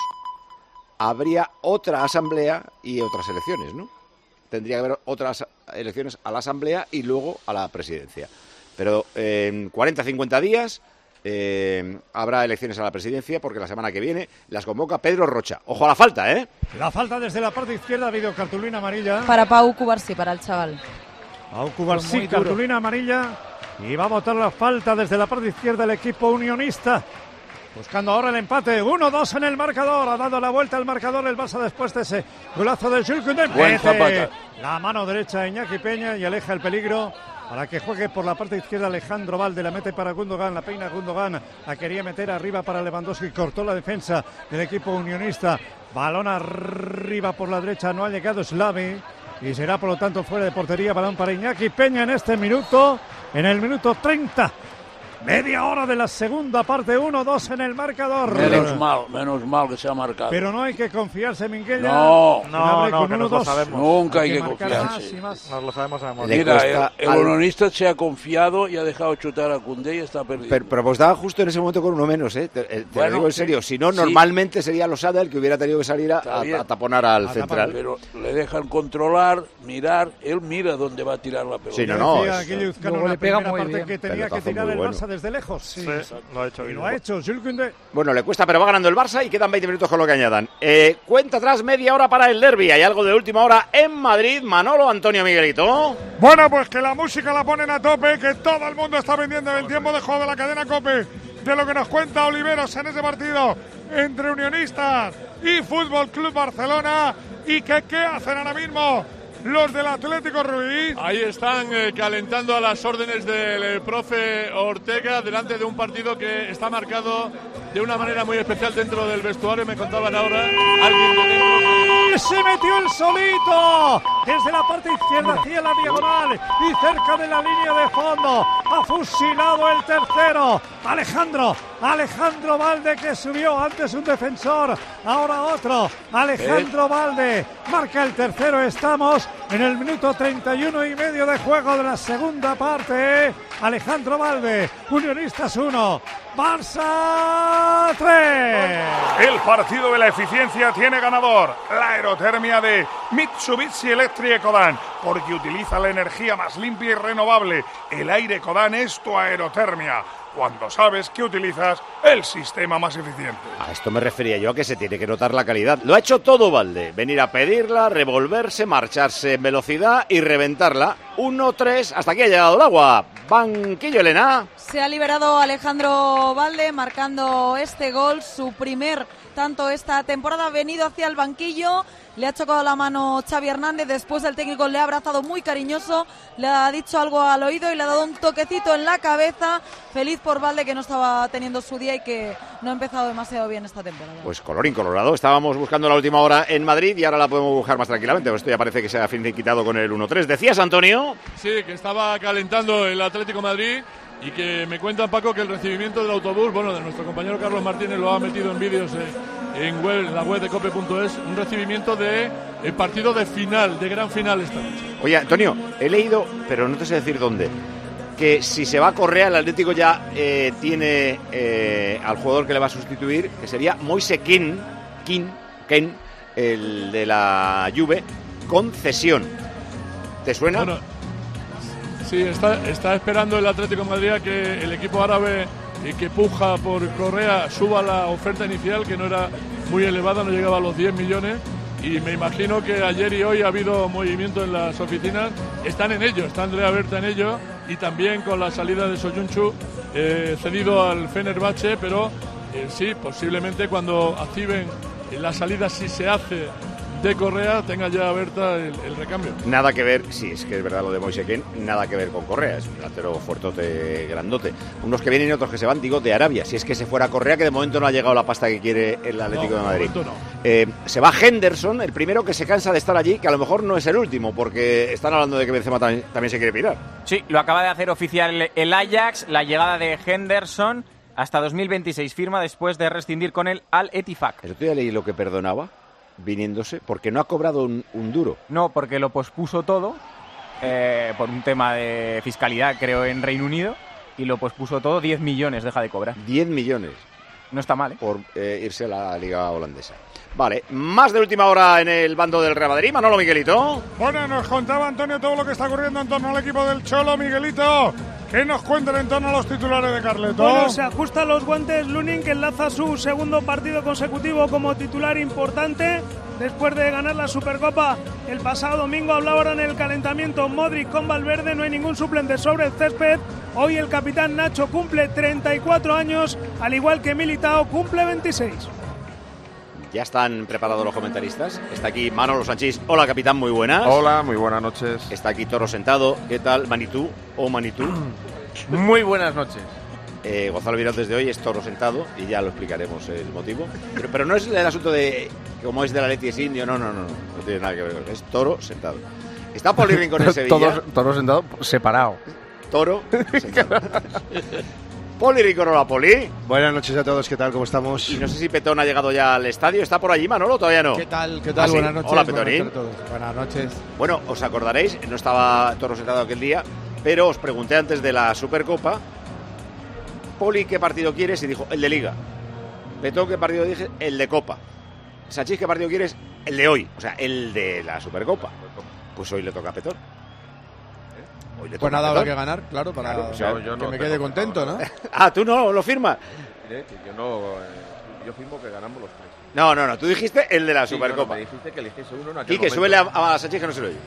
habría otra asamblea y otras elecciones, ¿no? Tendría que haber otras elecciones a la asamblea y luego a la presidencia. Pero en 40-50 días habrá elecciones a la presidencia, porque la semana que viene las convoca Pedro Rocha. Ojo a la falta, ¿eh? La falta desde la parte izquierda, videocartulina amarilla. Para Pau Cubarsí, para el chaval. Pau Cubarsí, cartulina amarilla. Y va a botar la falta desde la parte izquierda el equipo unionista. Buscando ahora el empate. 1-2 en el marcador. Ha dado la vuelta al marcador el Barça después de ese golazo de Jules Koundé. Buen zapata. La mano derecha de Iñaki Peña y aleja el peligro para que juegue por la parte izquierda Alejandro Valde. La mete para Gundogan, la peina Gundogan. La quería meter arriba para Lewandowski. Cortó la defensa del equipo unionista. Balón arriba por la derecha. No ha llegado Slavi. Y será por lo tanto fuera de portería. Balón para Iñaki Peña en este minuto. En el minuto 30 Media hora de la segunda parte, 1-2 en el marcador. Menos mal que se ha marcado. Pero no hay que confiarse, Minguella. No, que nos lo sabemos. Nunca hay que confiarse. Más. Nos lo sabemos a memoria. Mira, el unionista se ha confiado y ha dejado chutar a Koundé y está perdido. Pero pues estaba justo en ese momento con uno menos, ¿eh? Te lo digo en serio. Si no, normalmente sería Losada el que hubiera tenido que salir a taponar al central. Pero le dejan controlar, mirar. Él mira dónde va a tirar la pelota. Sí, Luego le pega muy bien. Que tenía que tirar el Barça desde lejos. Sí, lo ha hecho. Y lo ha hecho Jules Koundé. Bueno, le cuesta, pero va ganando el Barça y quedan 20 minutos con lo que añadan. Cuenta atrás, media hora para el derbi. Hay algo de última hora en Madrid. Manolo, Antonio, Miguelito. Bueno, pues que la música la ponen a tope, que todo el mundo está vendiendo el tiempo de juego de la cadena COPE, de lo que nos cuenta Oliveros en ese partido entre Unionistas y Fútbol Club Barcelona. Y que qué hacen ahora mismo los del Atlético Ruiz. Ahí están calentando a las órdenes del profe Ortega delante de un partido que está marcado de una manera muy especial dentro del vestuario. Me contaban ahora alguien de dentro. Se metió el solito desde la parte izquierda hacia la diagonal y cerca de la línea de fondo. Ha fusilado el tercero. Alejandro Valde, que subió antes un defensor, ahora otro. Alejandro Valde marca el tercero. Estamos en el minuto 31 y medio de juego de la segunda parte. Alejandro Valde, Unionistas 1, Barça 3. El partido de la eficiencia tiene ganador. La aerotermia de Mitsubishi Electric Ecodan, porque utiliza la energía más limpia y renovable. El aire Ecodan es tu aerotermia, cuando sabes que utilizas el sistema más eficiente. A esto me refería yo, a que se tiene que notar la calidad. Lo ha hecho todo Valde. Venir a pedirla, revolverse, marcharse en velocidad y reventarla. 1-3, hasta aquí ha llegado el agua. Banquillo, Elena. Se ha liberado Alejandro Valde marcando este gol, su primer tanto esta temporada. Ha venido hacia el banquillo, le ha chocado la mano Xavi Hernández, después el técnico le ha abrazado muy cariñoso, le ha dicho algo al oído y le ha dado un toquecito en la cabeza. Feliz por Valde, que no estaba teniendo su día y que no ha empezado demasiado bien esta temporada. Pues colorín colorado, estábamos buscando la última hora en Madrid y ahora la podemos buscar más tranquilamente, pues esto ya parece que se ha finiquitado con el 1-3. ¿Decías, Antonio? Sí, que estaba calentando el Atlético de Madrid y que me cuentan, Paco, que el recibimiento del autobús, bueno, de nuestro compañero Carlos Martínez, lo ha metido en vídeos en la web de cope.es, un recibimiento de partido de final, de gran final esta noche. Oye, Antonio, he leído, pero no te sé decir dónde, que si se va a Correa, el Atlético ya tiene al jugador que le va a sustituir, que sería Moise Kean, el de la Juve, con cesión. ¿Te suena? Bueno, sí, está esperando el Atlético de Madrid a que el equipo árabe que puja por Correa suba la oferta inicial, que no era muy elevada, no llegaba a los 10 millones. Y me imagino que ayer y hoy ha habido movimiento en las oficinas. Están en ello, está Andrea Berta en ello, y también con la salida de Soyuncu, cedido al Fenerbahce, pero sí, posiblemente cuando activen la salida, si se hace, de Correa, tenga ya Berta el recambio. Nada que ver, sí, es que es verdad lo de Moise Kean, nada que ver con Correa, es un delantero fuertote, grandote. Unos que vienen y otros que se van, digo, de Arabia, si es que se fuera Correa, que de momento no ha llegado la pasta que quiere el Atlético de Madrid. No. Se va Henderson, el primero que se cansa de estar allí, que a lo mejor no es el último, porque están hablando de que Benzema también se quiere pirar. Sí, lo acaba de hacer oficial el Ajax, la llegada de Henderson hasta 2026, firma después de rescindir con el Al-Ettifaq. El otro día leí lo que perdonaba viniéndose, porque no ha cobrado un duro. No, porque lo pospuso todo, por un tema de fiscalidad, creo, en Reino Unido, y lo pospuso todo. 10 millones deja de cobrar. 10 millones. No está mal, ¿eh? Por irse a la liga holandesa. Vale, más de última hora en el bando del Real Madrid. Manolo, Miguelito. Bueno, nos contaba Antonio todo lo que está ocurriendo en torno al equipo del Cholo. Miguelito, ¿qué nos cuentan en torno a los titulares de Carleto? Bueno, se ajustan los guantes Lunin, que enlaza su segundo partido consecutivo como titular importante. Después de ganar la Supercopa el pasado domingo, hablaba ahora en el calentamiento Modric con Valverde. No hay ningún suplente sobre el césped. Hoy el capitán Nacho cumple 34 años, al igual que Militao cumple 26. Ya están preparados los comentaristas. Está aquí Manolo Sanchís. Hola, capitán, muy buenas. Hola, muy buenas noches. Está aquí Toro Sentado. ¿Qué tal, Manitú o Manitú? Muy buenas noches. Gonzalo Virón desde hoy es Toro Sentado y ya lo explicaremos el motivo. Pero no es el asunto de como es de la Leti es indio, no tiene nada que ver con eso. Es Toro Sentado. Está Poli Rincón en Sevilla. Toro Sentado separado. Toro Sentado. Poli Rico, Poli. Buenas noches a todos, ¿qué tal? ¿Cómo estamos? Y no sé si Petón ha llegado ya al estadio. ¿Está por allí, Manolo? ¿Todavía no? ¿Qué tal? ¿Sí? Buenas noches. Hola, Petonín. Buenas noches a todos. Buenas noches. Bueno, os acordaréis, no estaba Toro sentado aquel día, pero os pregunté antes de la Supercopa, Poli, ¿qué partido quieres? Y dijo, el de Liga. Petón, ¿qué partido dije? El de Copa. Sanchís, ¿qué partido quieres? El de hoy, o sea, el de la Supercopa. Pues hoy le toca a Petón. Pues nada, habrá que ganar, claro, para que me quede contento, ¿no? Ah, ¿tú no lo firmas? Yo firmo que ganamos los 3. No, tú dijiste el de la Supercopa. Me dijiste que eligiese uno en aquel Quique, momento. súbele a Sánchez que no se lo oye.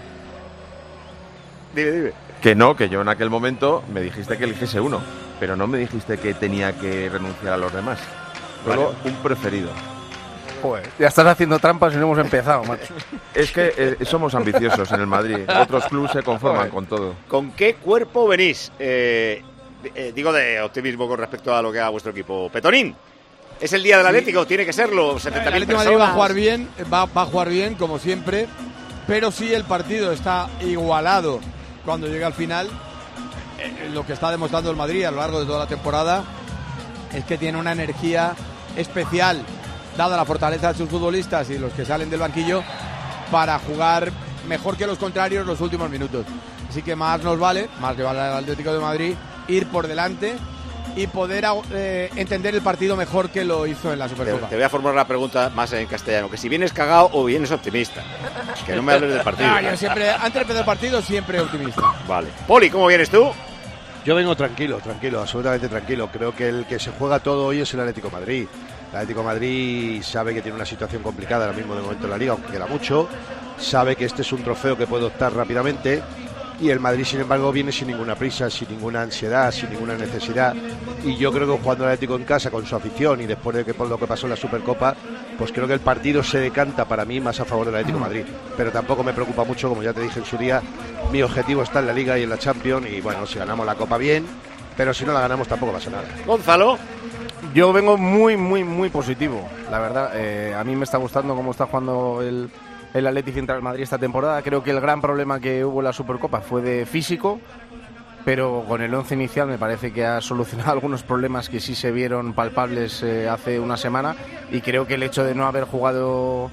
Dime. Que yo en aquel momento me dijiste que eligiese uno, pero no me dijiste que tenía que renunciar a los demás. Solo un preferido. Joder, ya estás haciendo trampas y no hemos empezado, macho. Es que somos ambiciosos en el Madrid. Otros clubes se conforman con todo. ¿Con qué cuerpo venís? Digo de optimismo con respecto a lo que haga vuestro equipo. Petonín, es el día del Atlético, tiene que serlo. 70.000 el Atlético de Madrid va a jugar bien, como siempre, pero si el partido está igualado cuando llegue al final, lo que está demostrando el Madrid a lo largo de toda la temporada es que tiene una energía especial, dada la fortaleza de sus futbolistas y los que salen del banquillo, para jugar mejor que los contrarios los últimos minutos. Así que más le vale al Atlético de Madrid ir por delante y poder entender el partido mejor que lo hizo en la Supercopa. Te voy a formular la pregunta más en castellano, que si vienes cagado o vienes optimista. Que no me hables del partido. Yo siempre, antes de empezar el partido, siempre optimista. Vale. Poli, ¿cómo vienes tú? Yo vengo tranquilo, absolutamente tranquilo. Creo que el que se juega todo hoy es el Atlético de Madrid. El Atlético de Madrid sabe que tiene una situación complicada ahora mismo de momento en la Liga, aunque queda mucho. Sabe que este es un trofeo que puede optar rápidamente. Y el Madrid, sin embargo, viene sin ninguna prisa, sin ninguna ansiedad, sin ninguna necesidad. Y yo creo que jugando el Atlético en casa con su afición y después de que por lo que pasó en la Supercopa, pues creo que el partido se decanta para mí más a favor del Atlético de Madrid. Pero tampoco me preocupa mucho, como ya te dije en su día, mi objetivo está en la Liga y en la Champions. Y bueno, si ganamos la Copa bien, pero si no la ganamos tampoco pasa nada. Gonzalo. Yo vengo muy positivo, la verdad. A mí me está gustando cómo está jugando el Athletic frente al Madrid esta temporada. Creo que el gran problema que hubo en la Supercopa fue de físico, pero con el 11 inicial me parece que ha solucionado algunos problemas que sí se vieron palpables hace una semana, y creo que el hecho de no haber jugado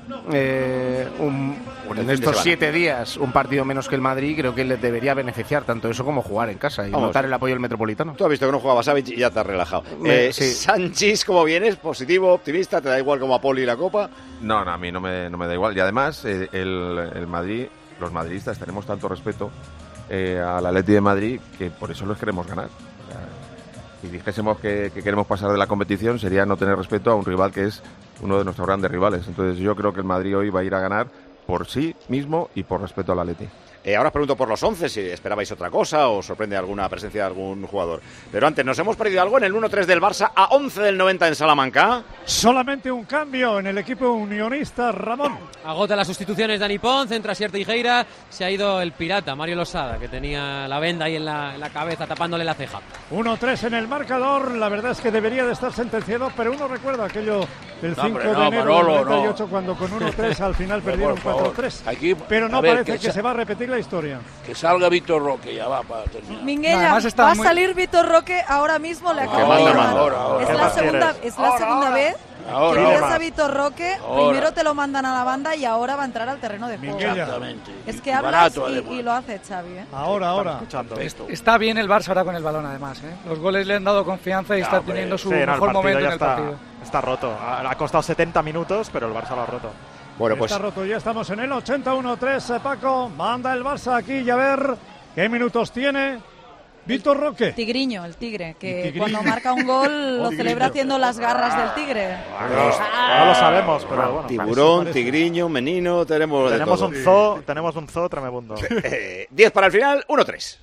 en estos 7 días un partido menos que el Madrid, creo que le debería beneficiar tanto eso como jugar en casa y notar el apoyo del Metropolitano. Tú has visto que no jugaba Savic y ya te has relajado. Sí. Sanchís, ¿cómo vienes? ¿Positivo, optimista? ¿Te da igual como a Poli la Copa? No, a mí no me da igual. Y además, el Madrid, los madridistas tenemos tanto respeto al Atleti de Madrid que por eso los queremos ganar. O sea, si dijésemos que queremos pasar de la competición, sería no tener respeto a un rival que es uno de nuestros grandes rivales. Entonces yo creo que el Madrid hoy va a ir a ganar por sí mismo y por respeto al Atleti. Ahora os pregunto por los 11, si esperabais otra cosa o sorprende alguna presencia de algún jugador. Pero antes, ¿nos hemos perdido algo en el 1-3 del Barça a 11 del 90 en Salamanca? Solamente un cambio en el equipo unionista, Ramón. Agota las sustituciones Dani Pons, entra Sierra Teijeira, se ha ido el pirata Mario Losada, que tenía la venda ahí en la cabeza tapándole la ceja. 1-3 en el marcador, la verdad es que debería de estar sentenciado, pero uno recuerda aquello del 5 de enero del 98 cuando con 1-3 al final perdieron 4-3. Pero no parece que se va a repetir la historia. Que salga Víctor Roque, ya va para terminar. Minguella, va a salir Víctor Roque ahora mismo, le acabo de decir. Es la segunda vez que pides a Víctor Roque, primero te lo mandan a la banda y ahora va a entrar al terreno de juego. Exactamente. Es que hablas y lo hace Xavi. Ahora. Está bien el Barça ahora con el balón, además. Los goles le han dado confianza y está teniendo su mejor momento en el partido. Está roto. Ha costado 70 minutos, pero el Barça lo ha roto. Bueno, pues está roto, ya estamos en el 81-3, Paco. Manda el Barça aquí y a ver qué minutos tiene Víctor Roque. Tigriño, el tigre, que cuando marca un gol lo celebra haciendo las garras del tigre. No lo sabemos, pero bueno. Tiburón, tigriño, menino, tenemos un zoo tremebundo. 10 para el final, 1-3.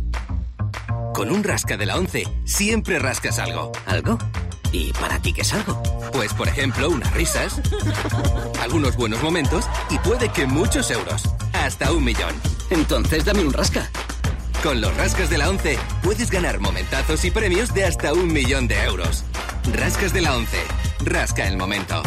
Con un rasca de la 11 siempre rascas algo. ¿Algo? ¿Y para ti qué es algo? Pues, por ejemplo, unas risas, algunos buenos momentos y puede que muchos euros. Hasta 1 millón. Entonces dame un rasca. Con los rascas de la 11 puedes ganar momentazos y premios de hasta 1 millón de euros. Rascas de la 11. Rasca el momento.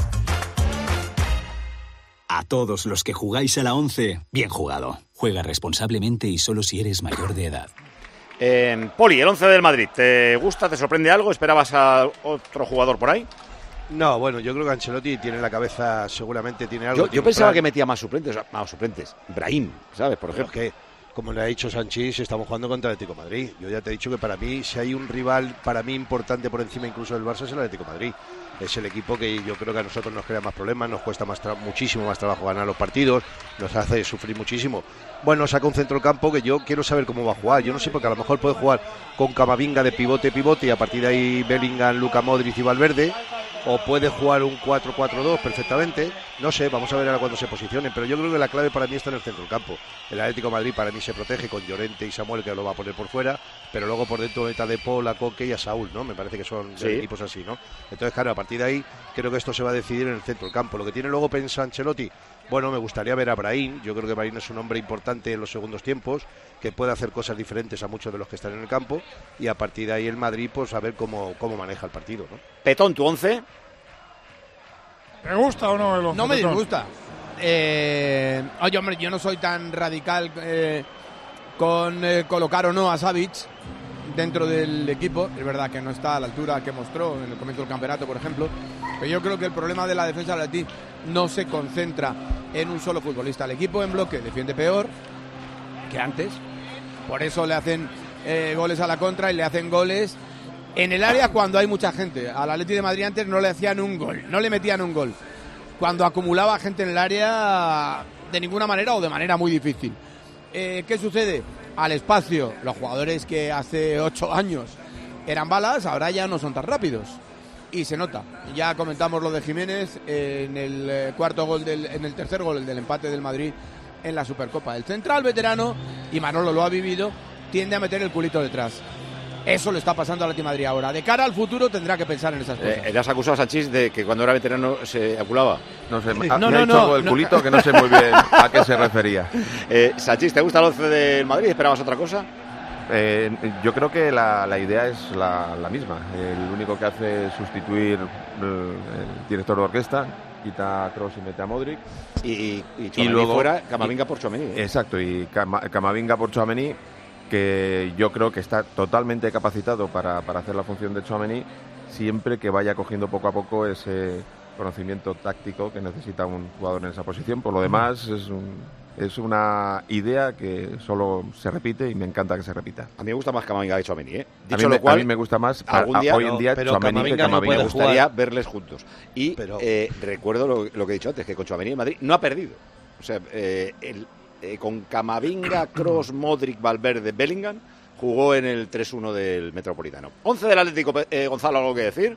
A todos los que jugáis a la 11, bien jugado. Juega responsablemente y solo si eres mayor de edad. Poli, el 11 del Madrid, ¿te gusta? ¿Te sorprende algo? ¿Esperabas a otro jugador por ahí? No, bueno, yo creo que Ancelotti tiene en la cabeza, seguramente tiene algo. Yo pensaba que metía más suplentes. Brahim, ¿sabes? Por ejemplo. Que, como le ha dicho Sanchís, estamos jugando contra el Atlético de Madrid. Yo ya te he dicho que para mí, si hay un rival para mí importante por encima incluso del Barça, es el Atlético de Madrid. Es el equipo que yo creo que a nosotros nos crea más problemas, nos cuesta muchísimo más trabajo ganar los partidos, nos hace sufrir muchísimo. Bueno, saca un centrocampo que yo quiero saber cómo va a jugar. Yo no sé, porque a lo mejor puede jugar con Camavinga de pivote y a partir de ahí Bellingham, Luka Modric y Valverde. O puede jugar un 4-4-2 perfectamente. No sé, vamos a ver ahora cuando se posicionen. Pero yo creo que la clave para mí está en el centro del campo. El Atlético de Madrid para mí se protege con Llorente y Samuel, que lo va a poner por fuera. Pero luego por dentro meta de Paul, a Coque y a Saúl, ¿no? Me parece que son equipos así, ¿no? Entonces, claro, a partir de ahí creo que esto se va a decidir en el centro del campo. Lo que tiene luego pensado Ancelotti, bueno, me gustaría ver a Brahim. Yo creo que Brahim es un hombre importante en los segundos tiempos, que puede hacer cosas diferentes a muchos de los que están en el campo. Y a partir de ahí el Madrid, pues a ver cómo maneja el partido, ¿no? Petón, tu 11. ¿Te gusta o no el 11? No me disgusta. Oye, hombre, yo no soy tan radical con colocar o no a Savic dentro del equipo. Es verdad que no está a la altura que mostró en el comienzo del campeonato, por ejemplo. Pero yo creo que el problema de la defensa del Atleti no se concentra en un solo futbolista. El equipo en bloque defiende peor que antes. Por eso le hacen goles a la contra y le hacen goles en el área cuando hay mucha gente. Al Atleti de Madrid antes no le hacían un gol, no le metían un gol. Cuando acumulaba gente en el área, de ninguna manera o de manera muy difícil. ¿Qué sucede? Al espacio, los jugadores que hace 8 años eran balas, ahora ya no son tan rápidos. Y se nota. Ya comentamos lo de Jiménez en el en el tercer gol del empate del Madrid en la Supercopa. El central veterano, y Manolo lo ha vivido, tiende a meter el culito detrás. Eso le está pasando al Atlético de Madrid ahora. De cara al futuro tendrá que pensar en esas cosas. ¿Le has acusado a Sanchís de que cuando era veterano se aculaba? No sé, me ha dicho algo del culito que no sé muy bien a qué se refería. Sanchís, ¿te gusta el 11 del Madrid? ¿Esperabas otra cosa? Yo creo que la idea es la misma. El único que hace es sustituir el director de orquesta, quita a Kroos y mete a Modric. Y luego fuera Camavinga por Tchouaméni. Exacto, y Camavinga por Tchouaméni, que yo creo que está totalmente capacitado para hacer la función de Tchouaméni, siempre que vaya cogiendo poco a poco ese conocimiento táctico que necesita un jugador en esa posición. Por lo demás, es una idea que solo se repite y me encanta que se repita. A mí me gusta más Camavinga que Tchouaméni, ¿eh? Dicho lo cual, a mí me gusta más hoy en día Tchouaméni que Camavinga. Me gustaría verles juntos. Y recuerdo lo que he dicho antes, que con Tchouaméni el Madrid no ha perdido. O sea, con Camavinga, Kroos, Modric, Valverde, Bellingham, jugó en el 3-1 del Metropolitano. 11 del Atlético, Gonzalo, ¿algo que decir?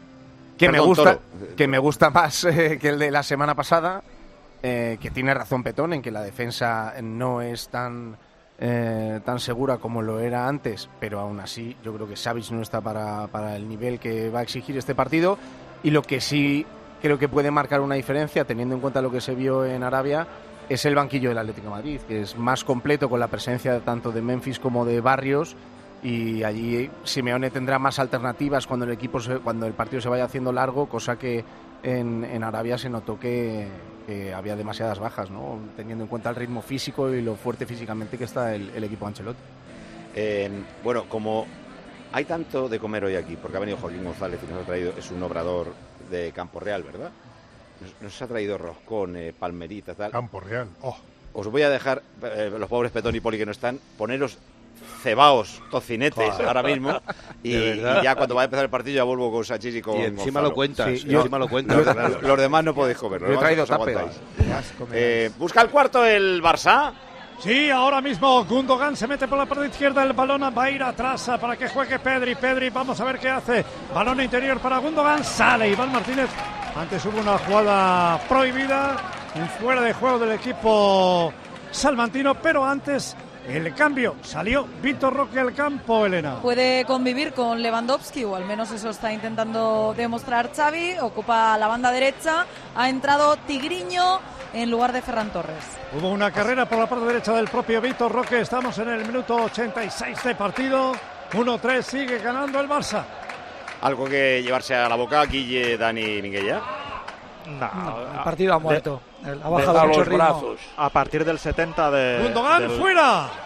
Que me gusta más que el de la semana pasada, que tiene razón Petón en que la defensa no es tan segura como lo era antes, pero aún así yo creo que Savic no está para el nivel que va a exigir este partido, y lo que sí creo que puede marcar una diferencia, teniendo en cuenta lo que se vio en Arabia, es el banquillo del Atlético de Madrid, que es más completo con la presencia tanto de Memphis como de Barrios, y allí Simeone tendrá más alternativas cuando el partido se vaya haciendo largo, cosa que en Arabia se notó que había demasiadas bajas, ¿no? Teniendo en cuenta el ritmo físico y lo fuerte físicamente que está el equipo de Ancelotti. Bueno, como hay tanto de comer hoy aquí, porque ha venido Joaquín González y nos ha traído, es un obrador de Campo Real, ¿verdad? Nos ha traído roscón, palmeritas, tal. Campo Real, Os voy a dejar, los pobres Petón y Poli que no están, poneros cebaos, tocinetes ahora mismo, y ya cuando va a empezar el partido ya vuelvo con Sanchís y con Y encima Gonzalo. lo cuentas, encima lo cuentas. Claro. Los demás no podéis comerlo. Yo he traído tape. tupper. Busca el cuarto el Barça. Sí, ahora mismo Gundogan se mete por la parte izquierda, el balón va a ir atrás para que juegue Pedri, vamos a ver qué hace. Balón interior para Gundogan, sale Iván Martínez. Antes hubo una jugada prohibida, un fuera de juego del equipo salmantino, pero antes el cambio, salió Víctor Roque al campo, Elena. Puede convivir con Lewandowski, o al menos eso está intentando demostrar Xavi. Ocupa la banda derecha, ha entrado Tigriño en lugar de Ferran Torres. Hubo una carrera por la parte derecha del propio Víctor Roque, estamos en el minuto 86 de partido, 1-3, sigue ganando el Barça. ¿Algo que llevarse a la boca, Guille, Dani, Minguella? No, el partido ha muerto. Ha bajado mucho los ritmo. brazos. A partir del 70 de... Gundogan fuera.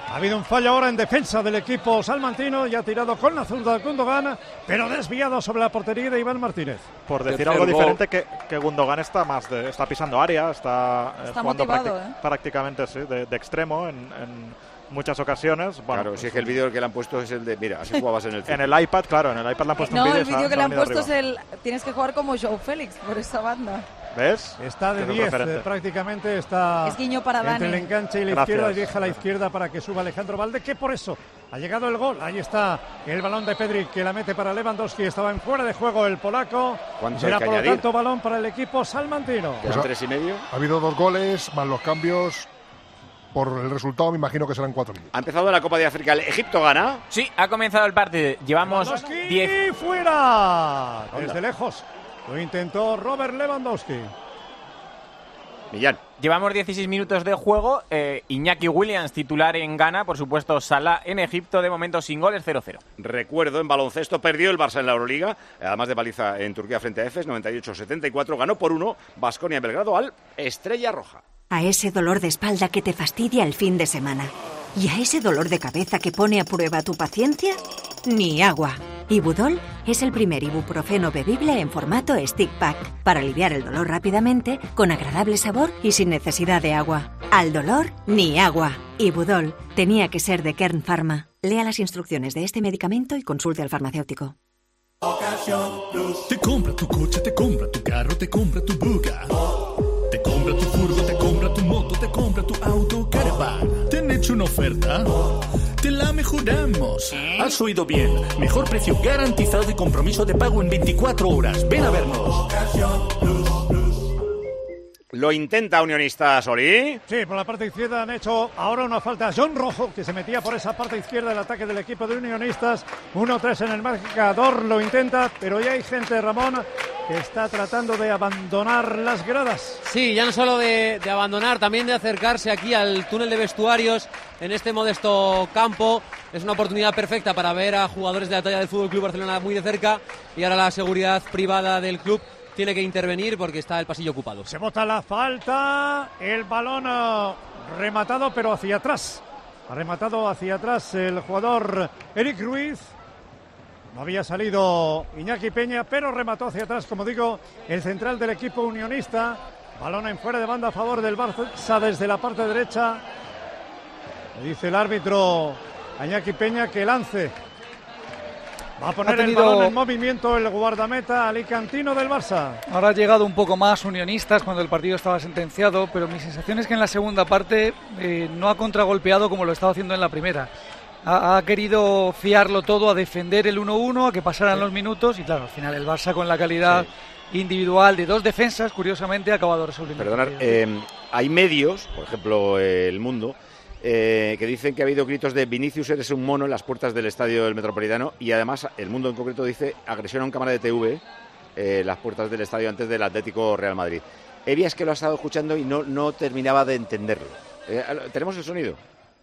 Ha habido un fallo ahora en defensa del equipo salmantino y ha tirado con la zurda Gundogan, pero desviado sobre la portería de Iván Martínez. Por decir algo diferente, que Gundogan está está pisando área, está jugando motivado, prácticamente sí, de extremo en muchas ocasiones. Bueno, claro, si es que el vídeo que le han puesto es el de, mira, así jugabas en el en el iPad, claro, en el iPad le han puesto un vídeo. No, el vídeo que le han puesto es tienes que jugar como Joao Félix por esa banda. ¿Ves? Está de 10, prácticamente está es guiño para entre Dani. el enganche y la izquierda, y deja la izquierda para que suba Alejandro Valde, que por eso ha llegado el gol. Ahí está el balón de Pedri, que la mete para Lewandowski. Estaba en fuera de juego el polaco. Será por lo tanto balón para el equipo salmantino. Pues 3,5. Ha habido 2 goles, más los cambios. Por el resultado me imagino que serán 4 minutos. Ha empezado la Copa de África. ¿Egipto gana? Sí, ha comenzado el partido. Llevamos 10. ¡Fuera! Desde lejos. Lo intentó Robert Lewandowski. Millán. Llevamos 16 minutos de juego. Iñaki Williams, titular en Ghana. Por supuesto, Salah en Egipto. De momento sin goles, 0-0. Recuerdo, en baloncesto perdió el Barça en la Euroliga. Además de paliza en Turquía frente a Efes, 98-74. Ganó por 1 Baskonia Belgrado al Estrella Roja. A ese dolor de espalda que te fastidia el fin de semana. ¿Y a ese dolor de cabeza que pone a prueba tu paciencia? Ni agua. Ibudol es el primer ibuprofeno bebible en formato stick pack para aliviar el dolor rápidamente, con agradable sabor y sin necesidad de agua. Al dolor, ni agua. Ibudol tenía que ser de Kern Pharma. Lea las instrucciones de este medicamento y consulte al farmacéutico. Te compra tu coche, te compra tu carro, te compra tu buga. Te compra tu furgo, te compra tu moto, te compra tu auto, caravan. ¿Te han hecho una oferta? Te la mejoramos. Has oído bien. Mejor precio garantizado y compromiso de pago en 24 horas. Ven a vernos. Lo intenta Unionista Solí. Sí, por la parte izquierda han hecho ahora una falta a John Rojo, que se metía por esa parte izquierda del ataque del equipo de Unionistas. 1-3 en el marcador, lo intenta, pero ya hay gente, Ramón, que está tratando de abandonar las gradas. Sí, ya no solo de abandonar, también de acercarse aquí al túnel de vestuarios en este modesto campo. Es una oportunidad perfecta para ver a jugadores de la talla del Fútbol Club Barcelona muy de cerca, y ahora la seguridad privada del club tiene que intervenir porque está el pasillo ocupado. Se bota la falta, el balón rematado pero hacia atrás. Ha rematado hacia atrás el jugador Eric Ruiz. No había salido Iñaki Peña, pero remató hacia atrás, como digo, el central del equipo unionista. Balón en fuera de banda a favor del Barça desde la parte derecha. Le dice el árbitro a Iñaki Peña que lance. Va a poner el balón en movimiento el guardameta alicantino del Barça. Ahora ha llegado un poco más Unionistas cuando el partido estaba sentenciado, pero mi sensación es que en la segunda parte no ha contragolpeado como lo estaba haciendo en la primera. Ha querido fiarlo todo a defender el 1-1, a que pasaran los minutos, y claro, al final el Barça, con la calidad individual de 2 defensas, curiosamente ha acabado resolviendo. Perdonar, hay medios, por ejemplo El Mundo, que dicen que ha habido gritos de Vinicius eres un mono en las puertas del estadio del Metropolitano, y además El Mundo en concreto dice agresión a un cámara de TV las puertas del estadio antes del Atlético Real Madrid. Evia es que lo ha estado escuchando y no terminaba de entenderlo. ¿Tenemos el sonido?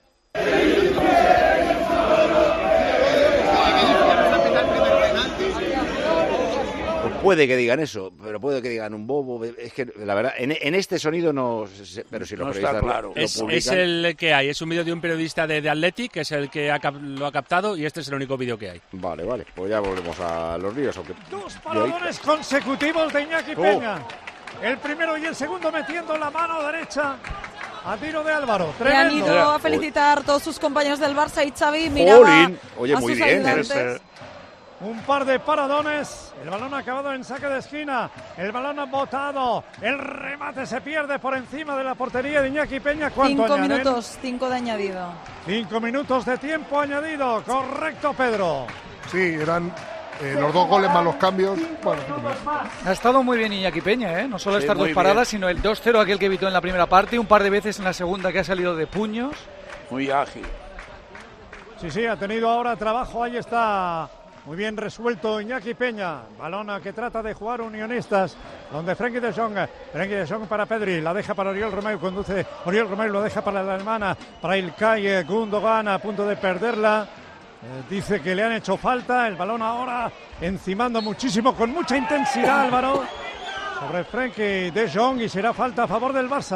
Puede que digan eso, pero puede que digan un bobo. Es que la verdad, en este sonido no. Pero si no está claro. Es el que hay. Es un vídeo de un periodista de Athletic, que es el que lo ha captado, y este es el único vídeo que hay. Vale. Pues ya volvemos a los ríos. 2 paradones consecutivos de Iñaki Peña. El primero y el segundo metiendo la mano derecha a tiro de Álvaro. Le han ido a felicitar todos sus compañeros del Barça, y Xavi miraba Oye, muy bien. Un par de paradones, el balón acabado en saque de esquina, el balón botado, el remate se pierde por encima de la portería de Iñaki Peña. 5 minutos, 5 de añadido. 5 minutos de tiempo añadido, correcto, Pedro. Sí, eran los 2 goles más los cambios. Bueno, ha estado muy bien Iñaki Peña, no solo estas 2 paradas, sino el 2-0 aquel que evitó en la primera parte, un par de veces en la segunda que ha salido de puños. Muy ágil. Sí, ha tenido ahora trabajo, ahí está. Muy bien resuelto Iñaki Peña. Balón que trata de jugar Unionistas, donde Frenkie de Jong para Pedri, la deja para Oriol Romeu, conduce Oriol Romeu, lo deja para la alemana, para Ilkay Gundogan, a punto de perderla. Dice que le han hecho falta. El balón ahora encimando muchísimo, con mucha intensidad, Álvaro, sobre Frenkie de Jong, y será falta a favor del Barça.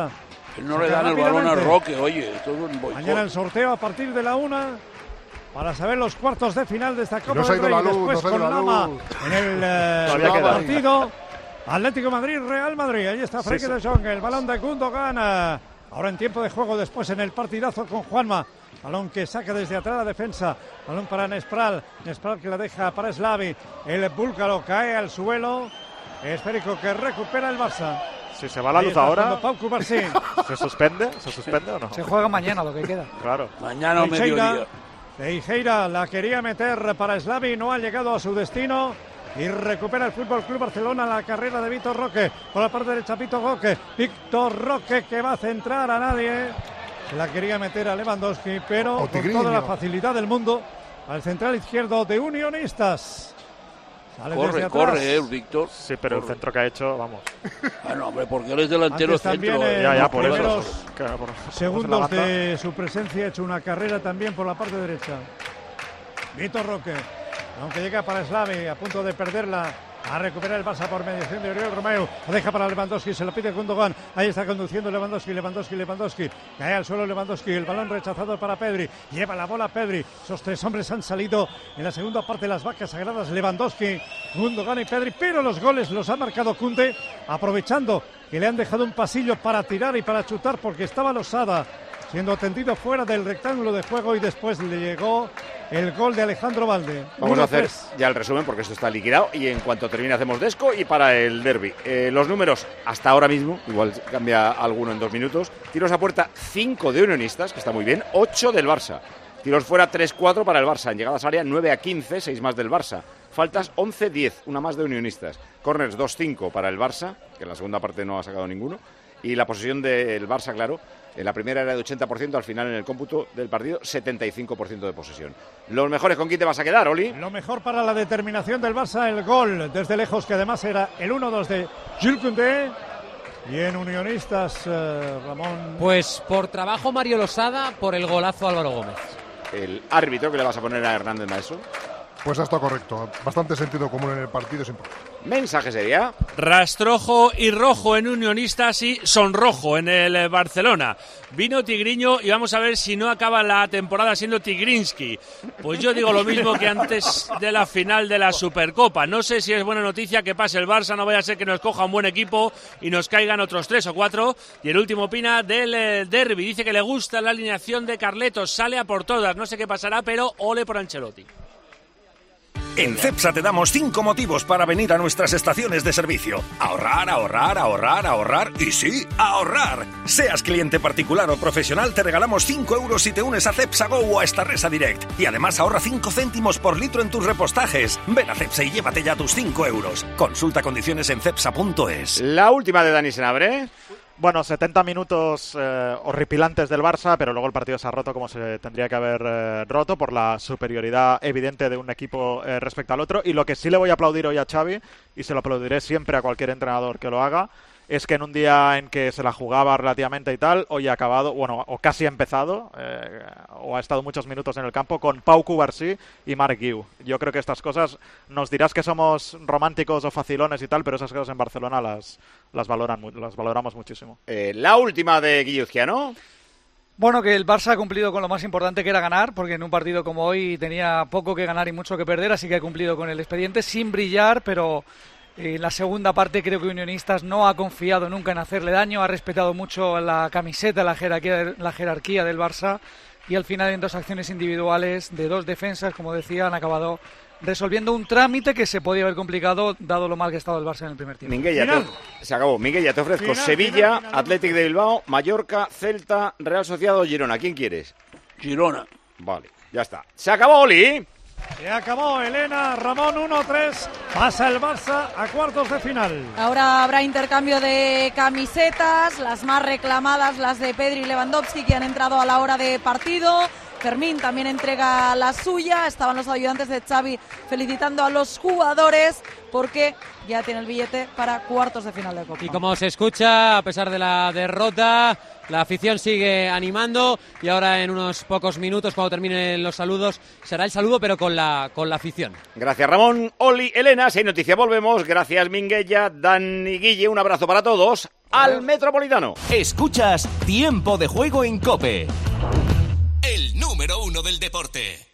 No le dan el balón a Roque, oye. Esto es un boicot. Mañana el sorteo a partir de la 1 para saber los cuartos de final de esta Copa del Rey. Después con Lama en el partido Atlético Madrid, Real Madrid. Ahí está Frenkie de Jong, el balón de Gundogan. Ahora en tiempo de juego, después en el partidazo con Juanma. Balón que saca desde atrás la defensa. Balón para Nespral. Nespral que la deja para Slavi. El búlgaro cae al suelo. Esférico que recupera el Barça. Si se va la luz ahora, ¿Se suspende o no? Se juega mañana lo que queda. Claro. Mañana o mediodía. Teixeira la quería meter para Slavi, no ha llegado a su destino. Y recupera el Fútbol Club Barcelona la carrera de Víctor Roque. Por la parte derecha, Víctor Roque que va a centrar a nadie. Se la quería meter a Lewandowski, pero con toda la facilidad del mundo al central izquierdo de Unionistas. Sale corre, Víctor. Sí, pero el centro que ha hecho, vamos. No, hombre, porque él es delantero centro. Ya, por eso. Segundos de su presencia, ha hecho una carrera también por la parte derecha. Víctor Roque, aunque llega para Slavi, a punto de perderla. A recuperar el Barça por mediación de Oriol Romeu. Lo deja para Lewandowski, se lo pide Gundogan. Ahí está conduciendo Lewandowski. Cae al suelo Lewandowski. El balón rechazado para Pedri. Lleva la bola Pedri. Esos tres hombres han salido en la segunda parte de las vacas sagradas. Lewandowski, Gundogan y Pedri. Pero los goles los ha marcado Kunde, aprovechando que le han dejado un pasillo para tirar y para chutar porque estaba Losada siendo atendido fuera del rectángulo de juego y después le llegó el gol de Alejandro Valde. Vamos a hacer ya el resumen porque esto está liquidado y en cuanto termine hacemos desco y para el derbi. Los números hasta ahora mismo, igual cambia alguno en 2 minutos. Tiros a puerta 5 de Unionistas, que está muy bien, 8 del Barça. Tiros fuera 3-4 para el Barça. En llegadas a área 9-15, 6 más del Barça. Faltas 11-10, una más de Unionistas. Corners 2-5 para el Barça, que en la segunda parte no ha sacado ninguno. Y la posesión del Barça, claro, en la primera era de 80%, al final en el cómputo del partido 75% de posesión. Los mejores, ¿con quién te vas a quedar, Oli? Lo mejor para la determinación del Barça, el gol desde lejos, que además era el 1-2 de Jules Koundé. Y en Unionistas, Ramón... Pues por trabajo Mario Losada, por el golazo Álvaro Gómez. El árbitro que le vas a poner a Hernández Maeso. Pues ha estado correcto, bastante sentido común en el partido, sin problema. Mensaje sería: rastrojo y rojo en Unionistas y sonrojo en el Barcelona. Vino Tigriño y vamos a ver si no acaba la temporada siendo Tigrinsky. Pues yo digo lo mismo que antes de la final de la Supercopa. No sé si es buena noticia que pase el Barça, no vaya a ser que nos coja un buen equipo y nos caigan otros 3 o 4. Y el último opina del derbi, dice que le gusta la alineación de Carletos, sale a por todas, no sé qué pasará, pero ole por Ancelotti. En Cepsa te damos 5 motivos para venir a nuestras estaciones de servicio. Ahorrar, ahorrar, ahorrar, ahorrar y sí, ahorrar. Seas cliente particular o profesional, te regalamos 5 euros si te unes a Cepsa Go o a Starresa Direct. Y además ahorra 5 céntimos por litro en tus repostajes. Ven a Cepsa y llévate ya tus 5 euros. Consulta condiciones en cepsa.es. La última de Dani Senabre. Bueno, 70 minutos horripilantes del Barça, pero luego el partido se ha roto como se tendría que haber roto por la superioridad evidente de un equipo respecto al otro. Y lo que sí le voy a aplaudir hoy a Xavi, y se lo aplaudiré siempre a cualquier entrenador que lo haga, es que en un día en que se la jugaba relativamente y tal, hoy ha acabado, bueno, o casi ha empezado, o ha estado muchos minutos en el campo con Pau Cubarsí y Marc Guiu. Yo creo que estas cosas, nos dirás que somos románticos o facilones y tal, pero esas cosas en Barcelona las valoramos muchísimo. La última de Guilluzquiano. Bueno, que el Barça ha cumplido con lo más importante, que era ganar, porque en un partido como hoy tenía poco que ganar y mucho que perder, así que ha cumplido con el expediente sin brillar, pero... En la segunda parte creo que Unionistas no ha confiado nunca en hacerle daño, ha respetado mucho la camiseta, la jerarquía del Barça, y al final en 2 acciones individuales de 2 defensas, como decía, han acabado resolviendo un trámite que se podía haber complicado dado lo mal que estaba el Barça en el primer tiempo. Se acabó. Minguella, te ofrezco Sevilla, Athletic de Bilbao, Mallorca, Celta, Real Sociedad o Girona. ¿Quién quieres? Girona. Vale, ya está. Se acabó, Oli. Se acabó, Elena. Ramón, 1-3. Pasa el Barça a cuartos de final. Ahora habrá intercambio de camisetas, las más reclamadas, las de Pedri y Lewandowski, que han entrado a la hora de partido. Fermín también entrega la suya. Estaban los ayudantes de Xavi felicitando a los jugadores porque ya tiene el billete para cuartos de final de Copa. Y como se escucha, a pesar de la derrota, la afición sigue animando y ahora en unos pocos minutos, cuando terminen los saludos, será el saludo pero con la afición. Gracias Ramón, Oli, Elena, si hay noticia volvemos. Gracias Minguella, Dani, Guille, un abrazo para todos. Al Metropolitano. Escuchas Tiempo de Juego en COPE. El número 1 del deporte.